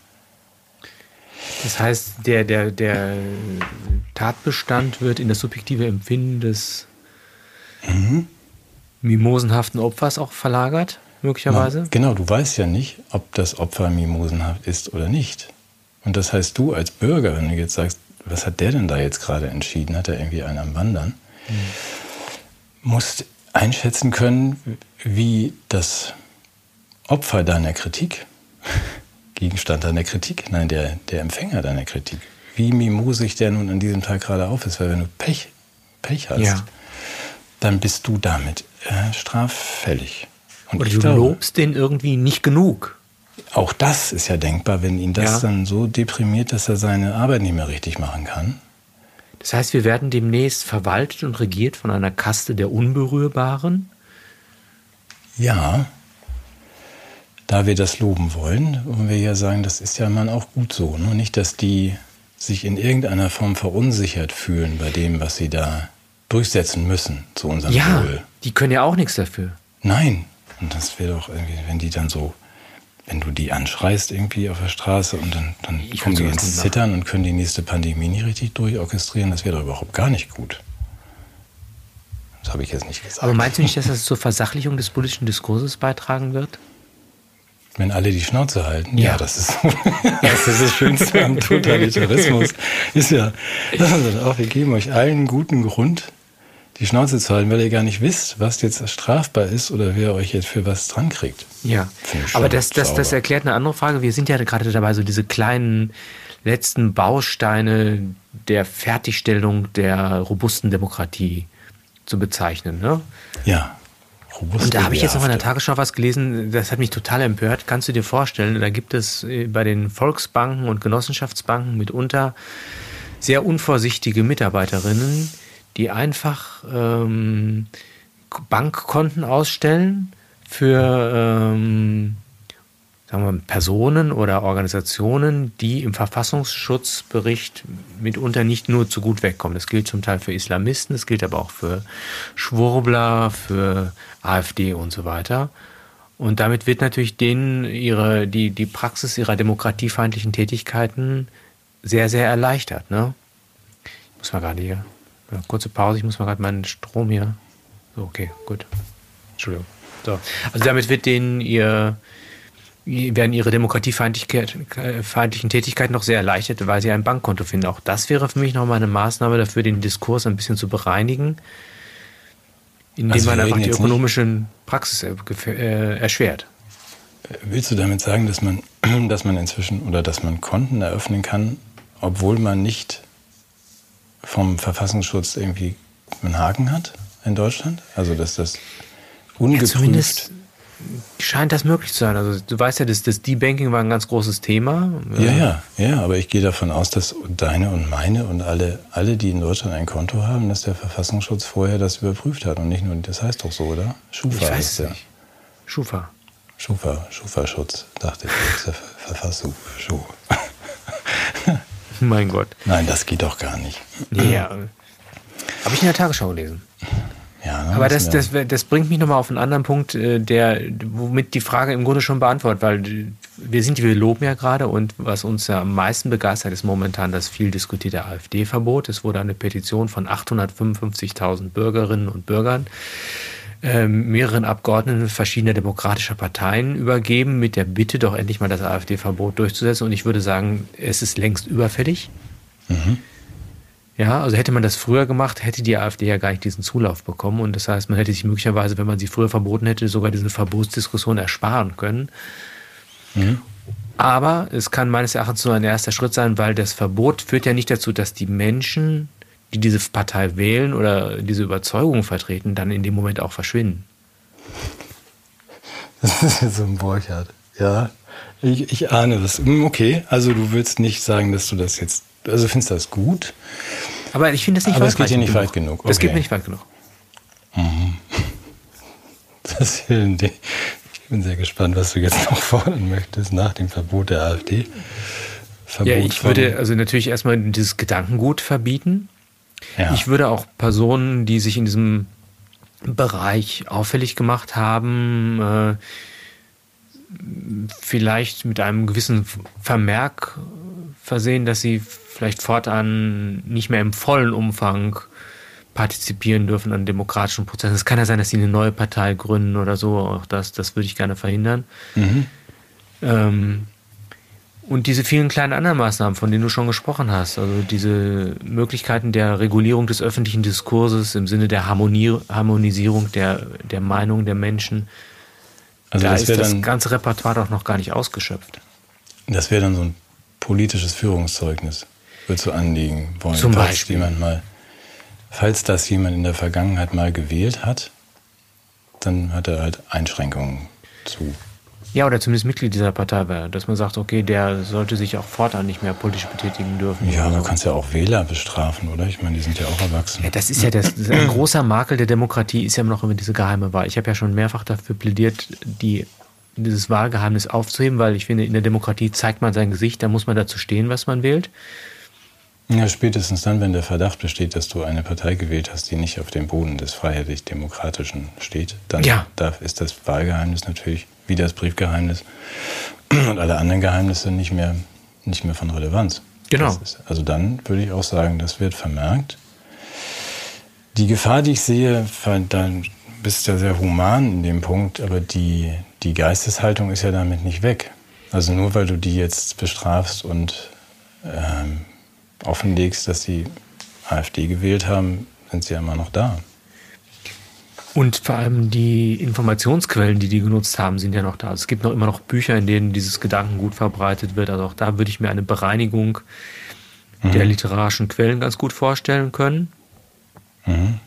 Das heißt, der, der, der Tatbestand wird in das subjektive Empfinden des mhm. mimosenhaften Opfers auch verlagert, möglicherweise? Na, genau, du weißt ja nicht, ob das Opfer mimosenhaft ist oder nicht. Und das heißt, du als Bürger, wenn du jetzt sagst, was hat der denn da jetzt gerade entschieden? Hat er irgendwie einen am Wandern? Mhm. Musst einschätzen können, wie das Opfer deiner Kritik, Gegenstand deiner Kritik, nein, der, der Empfänger deiner Kritik, wie mimosig der nun an diesem Tag gerade auf ist. Weil wenn du Pech, Pech hast, ja. dann bist du damit äh, straffällig. Und Oder du glaube, lobst den irgendwie nicht genug. Auch das ist ja denkbar, wenn ihn das ja. dann so deprimiert, dass er seine Arbeit nicht mehr richtig machen kann. Das heißt, wir werden demnächst verwaltet und regiert von einer Kaste der Unberührbaren? Ja, da wir das loben wollen, wollen wir ja sagen, das ist ja mal auch gut so. Nur nicht, dass die sich in irgendeiner Form verunsichert fühlen bei dem, was sie da durchsetzen müssen zu unserem ja, Wohl. Die können ja auch nichts dafür. Nein, und das wäre doch irgendwie, wenn die dann so, wenn du die anschreist irgendwie auf der Straße und dann, dann kommen die ins Zittern und können die nächste Pandemie nicht richtig durchorchestrieren, das wäre doch überhaupt gar nicht gut. Das habe ich jetzt nicht gesagt. Aber meinst du nicht, dass das zur Versachlichung des politischen Diskurses beitragen wird? Wenn alle die Schnauze halten. Ja, ja das ist so. Das ist das Schönste am Totalitarismus. Ist ja, auch, wir geben euch allen einen guten Grund, die Schnauze zu halten, weil ihr gar nicht wisst, was jetzt strafbar ist oder wer euch jetzt für was dran kriegt. Ja, aber das, das, das erklärt eine andere Frage. Wir sind ja gerade dabei, so diese kleinen letzten Bausteine der Fertigstellung der robusten Demokratie zu bezeichnen, ne? Ja. Und da habe ich jetzt noch in der Tagesschau was gelesen, das hat mich total empört. Kannst du dir vorstellen, da gibt es bei den Volksbanken und Genossenschaftsbanken mitunter sehr unvorsichtige Mitarbeiterinnen, die einfach ähm, Bankkonten ausstellen für ähm, sagen wir, Personen oder Organisationen, die im Verfassungsschutzbericht mitunter nicht nur zu gut wegkommen. Das gilt zum Teil für Islamisten, das gilt aber auch für Schwurbler, für AfD und so weiter. Und damit wird natürlich denen ihre, die, die Praxis ihrer demokratiefeindlichen Tätigkeiten sehr, sehr erleichtert. Ne? Ich muss mal gerade hier, eine kurze Pause, ich muss mal gerade meinen Strom hier. So, okay, gut. Entschuldigung. So. Also damit wird denen ihr werden ihre demokratiefeindlichen Tätigkeiten noch sehr erleichtert, weil sie ein Bankkonto finden. Auch das wäre für mich nochmal eine Maßnahme dafür, den Diskurs ein bisschen zu bereinigen, indem also man einfach die ökonomische Praxis äh, erschwert. Willst du damit sagen, dass man, dass man inzwischen oder dass man Konten eröffnen kann, obwohl man nicht vom Verfassungsschutz irgendwie einen Haken hat in Deutschland? Also dass das ungeprüft... Ja, zumindest scheint das möglich zu sein. Also du weißt ja, das, das De-Banking war ein ganz großes Thema. Ja, ja, ja, aber ich gehe davon aus, dass deine und meine und alle, alle, die in Deutschland ein Konto haben, dass der Verfassungsschutz vorher das überprüft hat und nicht nur, das heißt doch so, oder? Schufa ich weiß heißt es der. nicht. Schufa. Schufa, Schufa-Schutz, dachte ich. Das ist der Verfassung. Schuh. Mein Gott. Nein, das geht doch gar nicht. Ja. Habe ich in der Tagesschau gelesen. Ja, ne, aber das, ja. das, das bringt mich nochmal auf einen anderen Punkt, der, womit die Frage im Grunde schon beantwortet, weil wir sind, wir loben ja gerade und was uns ja am meisten begeistert, ist momentan das viel diskutierte AfD-Verbot. Es wurde eine Petition von achthundertfünfundfünfzigtausend Bürgerinnen und Bürgern, äh, mehreren Abgeordneten verschiedener demokratischer Parteien übergeben, mit der Bitte, doch endlich mal das AfD-Verbot durchzusetzen. Und ich würde sagen, es ist längst überfällig. Mhm. Ja, also hätte man das früher gemacht, hätte die AfD ja gar nicht diesen Zulauf bekommen. Und das heißt, man hätte sich möglicherweise, wenn man sie früher verboten hätte, sogar diese Verbotsdiskussion ersparen können. Mhm. Aber es kann meines Erachtens nur ein erster Schritt sein, weil das Verbot führt ja nicht dazu, dass die Menschen, die diese Partei wählen oder diese Überzeugung vertreten, dann in dem Moment auch verschwinden. Das ist jetzt so ein Borchardt. Ja, ich, ich ahne das. Okay, also du willst nicht sagen, dass du das jetzt, also findest das gut? Aber ich finde das nicht Aber weit es geht hier nicht genug. weit genug. Okay. Das geht mir nicht weit genug. Mhm. Das, ich bin sehr gespannt, was du jetzt noch fordern möchtest nach dem Verbot der AfD. Verbot ja, ich würde also natürlich erstmal dieses Gedankengut verbieten. Ja. Ich würde auch Personen, die sich in diesem Bereich auffällig gemacht haben, äh, vielleicht mit einem gewissen Vermerk versehen, dass sie vielleicht fortan nicht mehr im vollen Umfang partizipieren dürfen an demokratischen Prozessen. Es kann ja sein, dass sie eine neue Partei gründen oder so. Auch das, das würde ich gerne verhindern. Mhm. Ähm, und diese vielen kleinen anderen Maßnahmen, von denen du schon gesprochen hast, also diese Möglichkeiten der Regulierung des öffentlichen Diskurses im Sinne der Harmonie, Harmonisierung der, der Meinung der Menschen, Also da das ist wäre das dann, ganze Repertoire doch noch gar nicht ausgeschöpft. das wäre dann so ein politisches Führungszeugnis, würdest du anlegen wollen. Zum falls Beispiel. Jemand mal, falls das jemand in der Vergangenheit mal gewählt hat, dann hat er halt Einschränkungen zu. Ja, oder zumindest Mitglied dieser Partei wäre, dass man sagt, okay, der sollte sich auch fortan nicht mehr politisch betätigen dürfen. Ja, oder man so. kann es ja auch Wähler bestrafen, oder? Ich meine, die sind ja auch erwachsen. Ja, das ist ja das, das ist ein großer Makel der Demokratie, ist ja immer noch immer diese geheime Wahl. Ich habe ja schon mehrfach dafür plädiert, die, dieses Wahlgeheimnis aufzuheben, weil ich finde, in der Demokratie zeigt man sein Gesicht, da muss man dazu stehen, was man wählt. Ja, spätestens dann, wenn der Verdacht besteht, dass du eine Partei gewählt hast, die nicht auf dem Boden des Freiheitlich-Demokratischen steht, dann Ja. darf, ist das Wahlgeheimnis natürlich wie das Briefgeheimnis und alle anderen Geheimnisse nicht mehr, nicht mehr von Relevanz. Genau. Das ist, also dann würde ich auch sagen, das wird vermerkt. Die Gefahr, die ich sehe, dann bist du ja sehr human in dem Punkt, aber die, die Geisteshaltung ist ja damit nicht weg. Also nur weil du die jetzt bestrafst und ähm, offenlegst, dass sie AfD gewählt haben, sind sie ja immer noch da. Und vor allem die Informationsquellen, die die genutzt haben, sind ja noch da. Also es gibt noch immer noch Bücher, in denen dieses Gedankengut verbreitet wird. Also auch da würde ich mir eine Bereinigung mhm. der literarischen Quellen ganz gut vorstellen können. Mhm.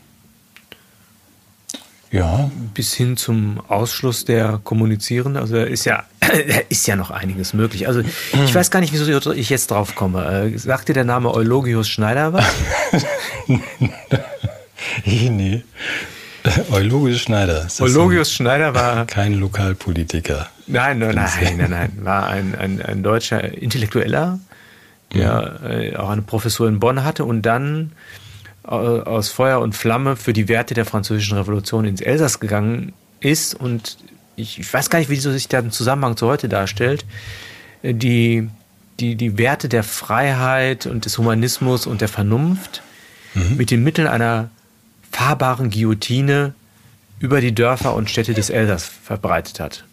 Ja. Bis hin zum Ausschluss der Kommunizierenden. Also da ist ja, da ist ja noch einiges möglich. Also ich weiß gar nicht, wieso ich jetzt drauf komme. Sagt dir der Name Eulogius Schneider was? Nee. Eulogius Schneider. Eulogius Schneider war kein Lokalpolitiker. Nein, nein, nein, nein, nein. War ein, ein, ein deutscher Intellektueller, der mhm. äh, auch eine Professur in Bonn hatte und dann äh, aus Feuer und Flamme für die Werte der Französischen Revolution ins Elsass gegangen ist. Und ich, ich weiß gar nicht, wie sich da ein Zusammenhang zu heute darstellt. Die, die, die Werte der Freiheit und des Humanismus und der Vernunft mhm. mit den Mitteln einer fahrbaren Guillotine über die Dörfer und Städte des Elsass verbreitet hat.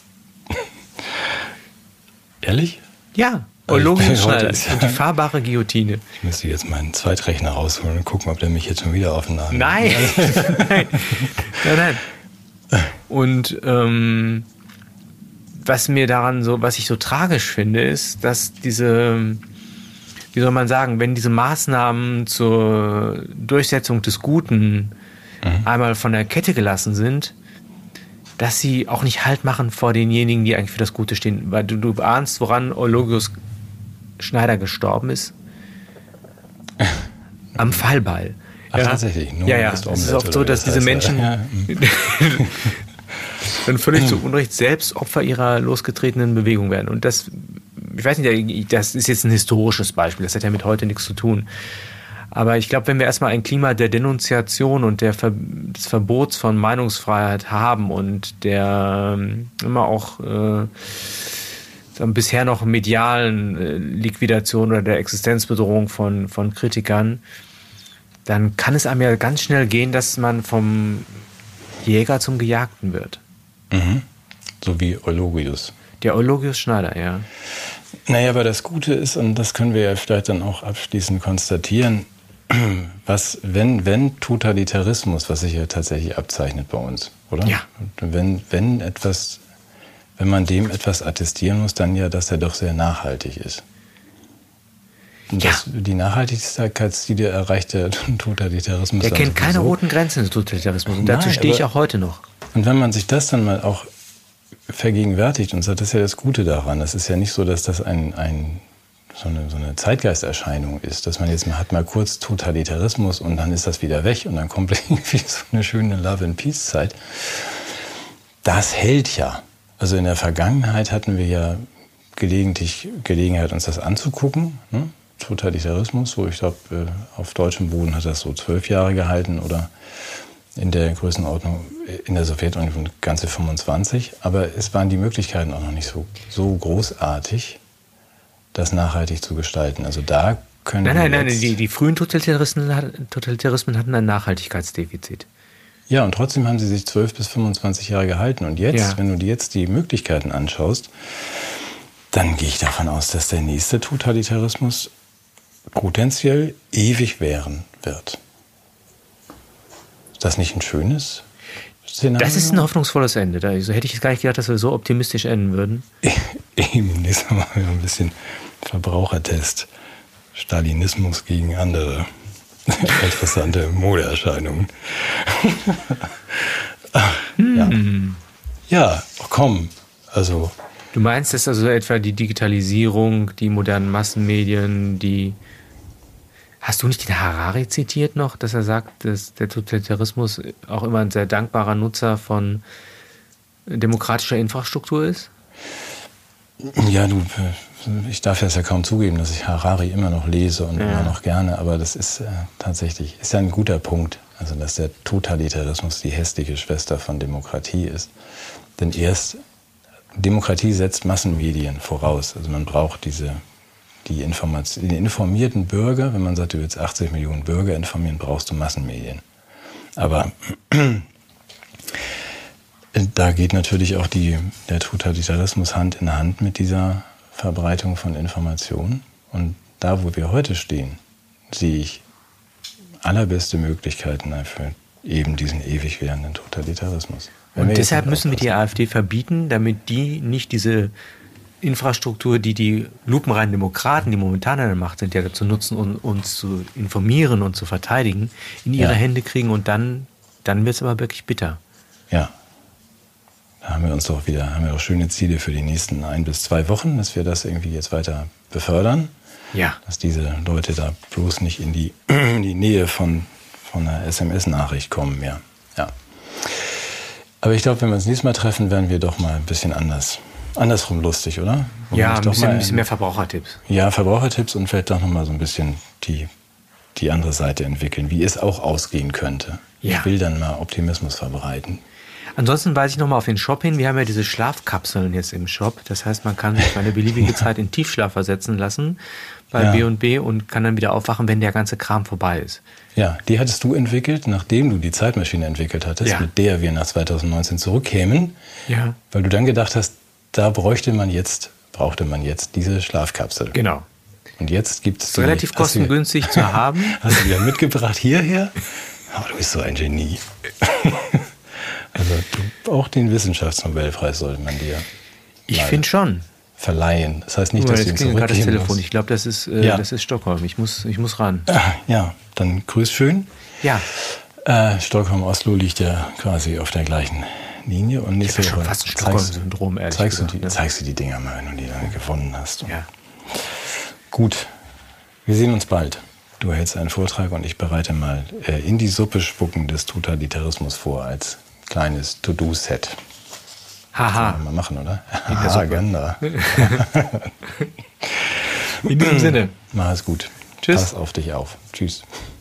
Ehrlich? Ja, Eulogius Schneider und die fahrbare Guillotine. Ich müsste jetzt meinen Zweitrechner rausholen und gucken, ob der mich jetzt schon wieder aufnahm. Nein, nein, nein, nein. Und ähm, was mir daran so, was ich so tragisch finde, ist, dass diese, wie soll man sagen, wenn diese Maßnahmen zur Durchsetzung des Guten mhm. einmal von der Kette gelassen sind, dass sie auch nicht Halt machen vor denjenigen, die eigentlich für das Gute stehen. Weil du, du ahnst, woran Eulogius Schneider gestorben ist? Am Fallbeil. Ach, ja. tatsächlich. Nur ja, ja. Es ist oft so, dass diese heißt, Menschen ja. dann völlig zu Unrecht selbst Opfer ihrer losgetretenen Bewegung werden. Und das, ich weiß nicht, das ist jetzt ein historisches Beispiel. Das hat ja mit heute nichts zu tun. Aber ich glaube, wenn wir erstmal ein Klima der Denunziation und der Ver- des Verbots von Meinungsfreiheit haben und der ähm, immer auch äh, bisher noch medialen äh, Liquidation oder der Existenzbedrohung von, von Kritikern, dann kann es einem ja ganz schnell gehen, dass man vom Jäger zum Gejagten wird. Mhm. So wie Eulogius. Der Eulogius Schneider, ja. Naja, aber das Gute ist, und das können wir ja vielleicht dann auch abschließend konstatieren, was, wenn, wenn Totalitarismus, was sich ja tatsächlich abzeichnet bei uns, oder? Ja. Wenn, wenn etwas, wenn man dem etwas attestieren muss, dann ja, dass er doch sehr nachhaltig ist. Und ja. das, die Nachhaltigkeitsziele erreicht der Totalitarismus. Der kennt keine roten Grenzen des Totalitarismus. Und dazu Nein, stehe ich aber, auch heute noch. Und wenn man sich das dann mal auch vergegenwärtigt und sagt, das ist ja das Gute daran. Das ist ja nicht so, dass das ein, ein, so, eine, so eine Zeitgeisterscheinung ist, dass man jetzt mal hat mal kurz Totalitarismus und dann ist das wieder weg und dann kommt irgendwie so eine schöne Love-and-Peace-Zeit. Das hält ja. Also in der Vergangenheit hatten wir ja gelegentlich Gelegenheit, uns das anzugucken. Ne? Totalitarismus, wo ich glaube, auf deutschem Boden hat das so zwölf Jahre gehalten oder in der Größenordnung in der Sowjetunion ganze fünfundzwanzig. Aber es waren die Möglichkeiten auch noch nicht so, so großartig, das nachhaltig zu gestalten. Also da können Nein, wir nein, nein, jetzt die, die frühen Totalitarismen, Totalitarismen hatten ein Nachhaltigkeitsdefizit. Ja, und trotzdem haben sie sich zwölf bis fünfundzwanzig Jahre gehalten. Und jetzt, Ja. wenn du dir jetzt die Möglichkeiten anschaust, dann gehe ich davon aus, dass der nächste Totalitarismus potenziell ewig währen wird. Ist das nicht ein schönes Szenario? Das ist ein hoffnungsvolles Ende. Da also hätte ich jetzt gar nicht gedacht, dass wir so optimistisch enden würden. Eben, nächstes Mal wieder ein bisschen Verbrauchertest. Stalinismus gegen andere interessante Modeerscheinungen. Ach, ja. Hm. ja, komm, also... Du meinst, dass also etwa die Digitalisierung, die modernen Massenmedien, die... Hast du nicht den Harari zitiert noch, dass er sagt, dass der Totalitarismus auch immer ein sehr dankbarer Nutzer von demokratischer Infrastruktur ist? Ja, du, ich darf jetzt ja kaum zugeben, dass ich Harari immer noch lese und ja. immer noch gerne, aber das ist äh, tatsächlich, ist ja ein guter Punkt, also dass der Totalitarismus die hässliche Schwester von Demokratie ist. Denn erst, Demokratie setzt Massenmedien voraus, also man braucht diese, die, Information, die informierten Bürger, wenn man sagt, du willst achtzig Millionen Bürger informieren, brauchst du Massenmedien. Aber da geht natürlich auch die, der Totalitarismus Hand in Hand mit dieser Verbreitung von Informationen. Und da, wo wir heute stehen, sehe ich allerbeste Möglichkeiten für eben diesen ewig währenden Totalitarismus. Wenn Und wir deshalb jetzt müssen wir die AfD verbieten, damit die nicht diese Infrastruktur, die die lupenreinen Demokraten, die momentan an der Macht sind, ja dazu nutzen, um uns zu informieren und zu verteidigen, in ihre Ja. Hände kriegen. Und dann, dann wird es aber wirklich bitter. Ja, da haben wir uns doch wieder, haben wir doch schöne Ziele für die nächsten ein bis zwei Wochen, dass wir das irgendwie jetzt weiter befördern. Ja. Dass diese Leute da bloß nicht in die, in die Nähe von, von einer S M S-Nachricht kommen mehr. Ja. Aber ich glaube, wenn wir uns nächstes Mal treffen, werden wir doch mal ein bisschen anders. Andersrum lustig, oder? Wollen wir Ja, nicht ein doch bisschen, mal ein bisschen mehr Verbrauchertipps. Ja, Verbrauchertipps und vielleicht doch noch mal so ein bisschen die, die andere Seite entwickeln, wie es auch ausgehen könnte. Ja. Ich will dann mal Optimismus verbreiten. Ansonsten weise ich nochmal auf den Shop hin. Wir haben ja diese Schlafkapseln jetzt im Shop. Das heißt, man kann sich für eine beliebige Zeit in Tiefschlaf versetzen lassen bei Ja. B und B und kann dann wieder aufwachen, wenn der ganze Kram vorbei ist. Ja, die hattest du entwickelt, nachdem du die Zeitmaschine entwickelt hattest, Ja. mit der wir nach zweitausendneunzehn zurückkämen, Ja. weil du dann gedacht hast, da bräuchte man jetzt, brauchte man jetzt diese Schlafkapsel. Genau. Und jetzt gibt es Ist relativ kostengünstig zu haben. Hast du wieder mitgebracht hierher? Aber du bist so ein Genie. Also du, auch den Wissenschaftsnobelpreis sollte man dir Ich finde schon. verleihen. Das heißt nicht, dass jetzt du ihn klingelt gerade das zurückgeben Telefon. musst. Ich glaube, das ist, äh, Ja. das ist Stockholm. Ich muss, ich muss ran. Ah, ja, dann grüß schön. Ja. Äh, Stockholm-Oslo liegt ja quasi auf der gleichen Linie. Und nächste Ich hab schon Woche fast ein zeigst, Stockholm-Syndrom, ehrlich zeigst, du gesagt, die, ne? zeigst du die Dinger mal, wenn du die dann gewonnen hast. Ja. Gut, wir sehen uns bald. Du hältst einen Vortrag und ich bereite mal äh, in die Suppe spucken des Totalitarismus vor als kleines To-Do-Set. Haha. Mal machen, oder? In der Suppe. Agenda. In diesem Sinne. Mach es gut. Tschüss. Pass auf dich auf. Tschüss.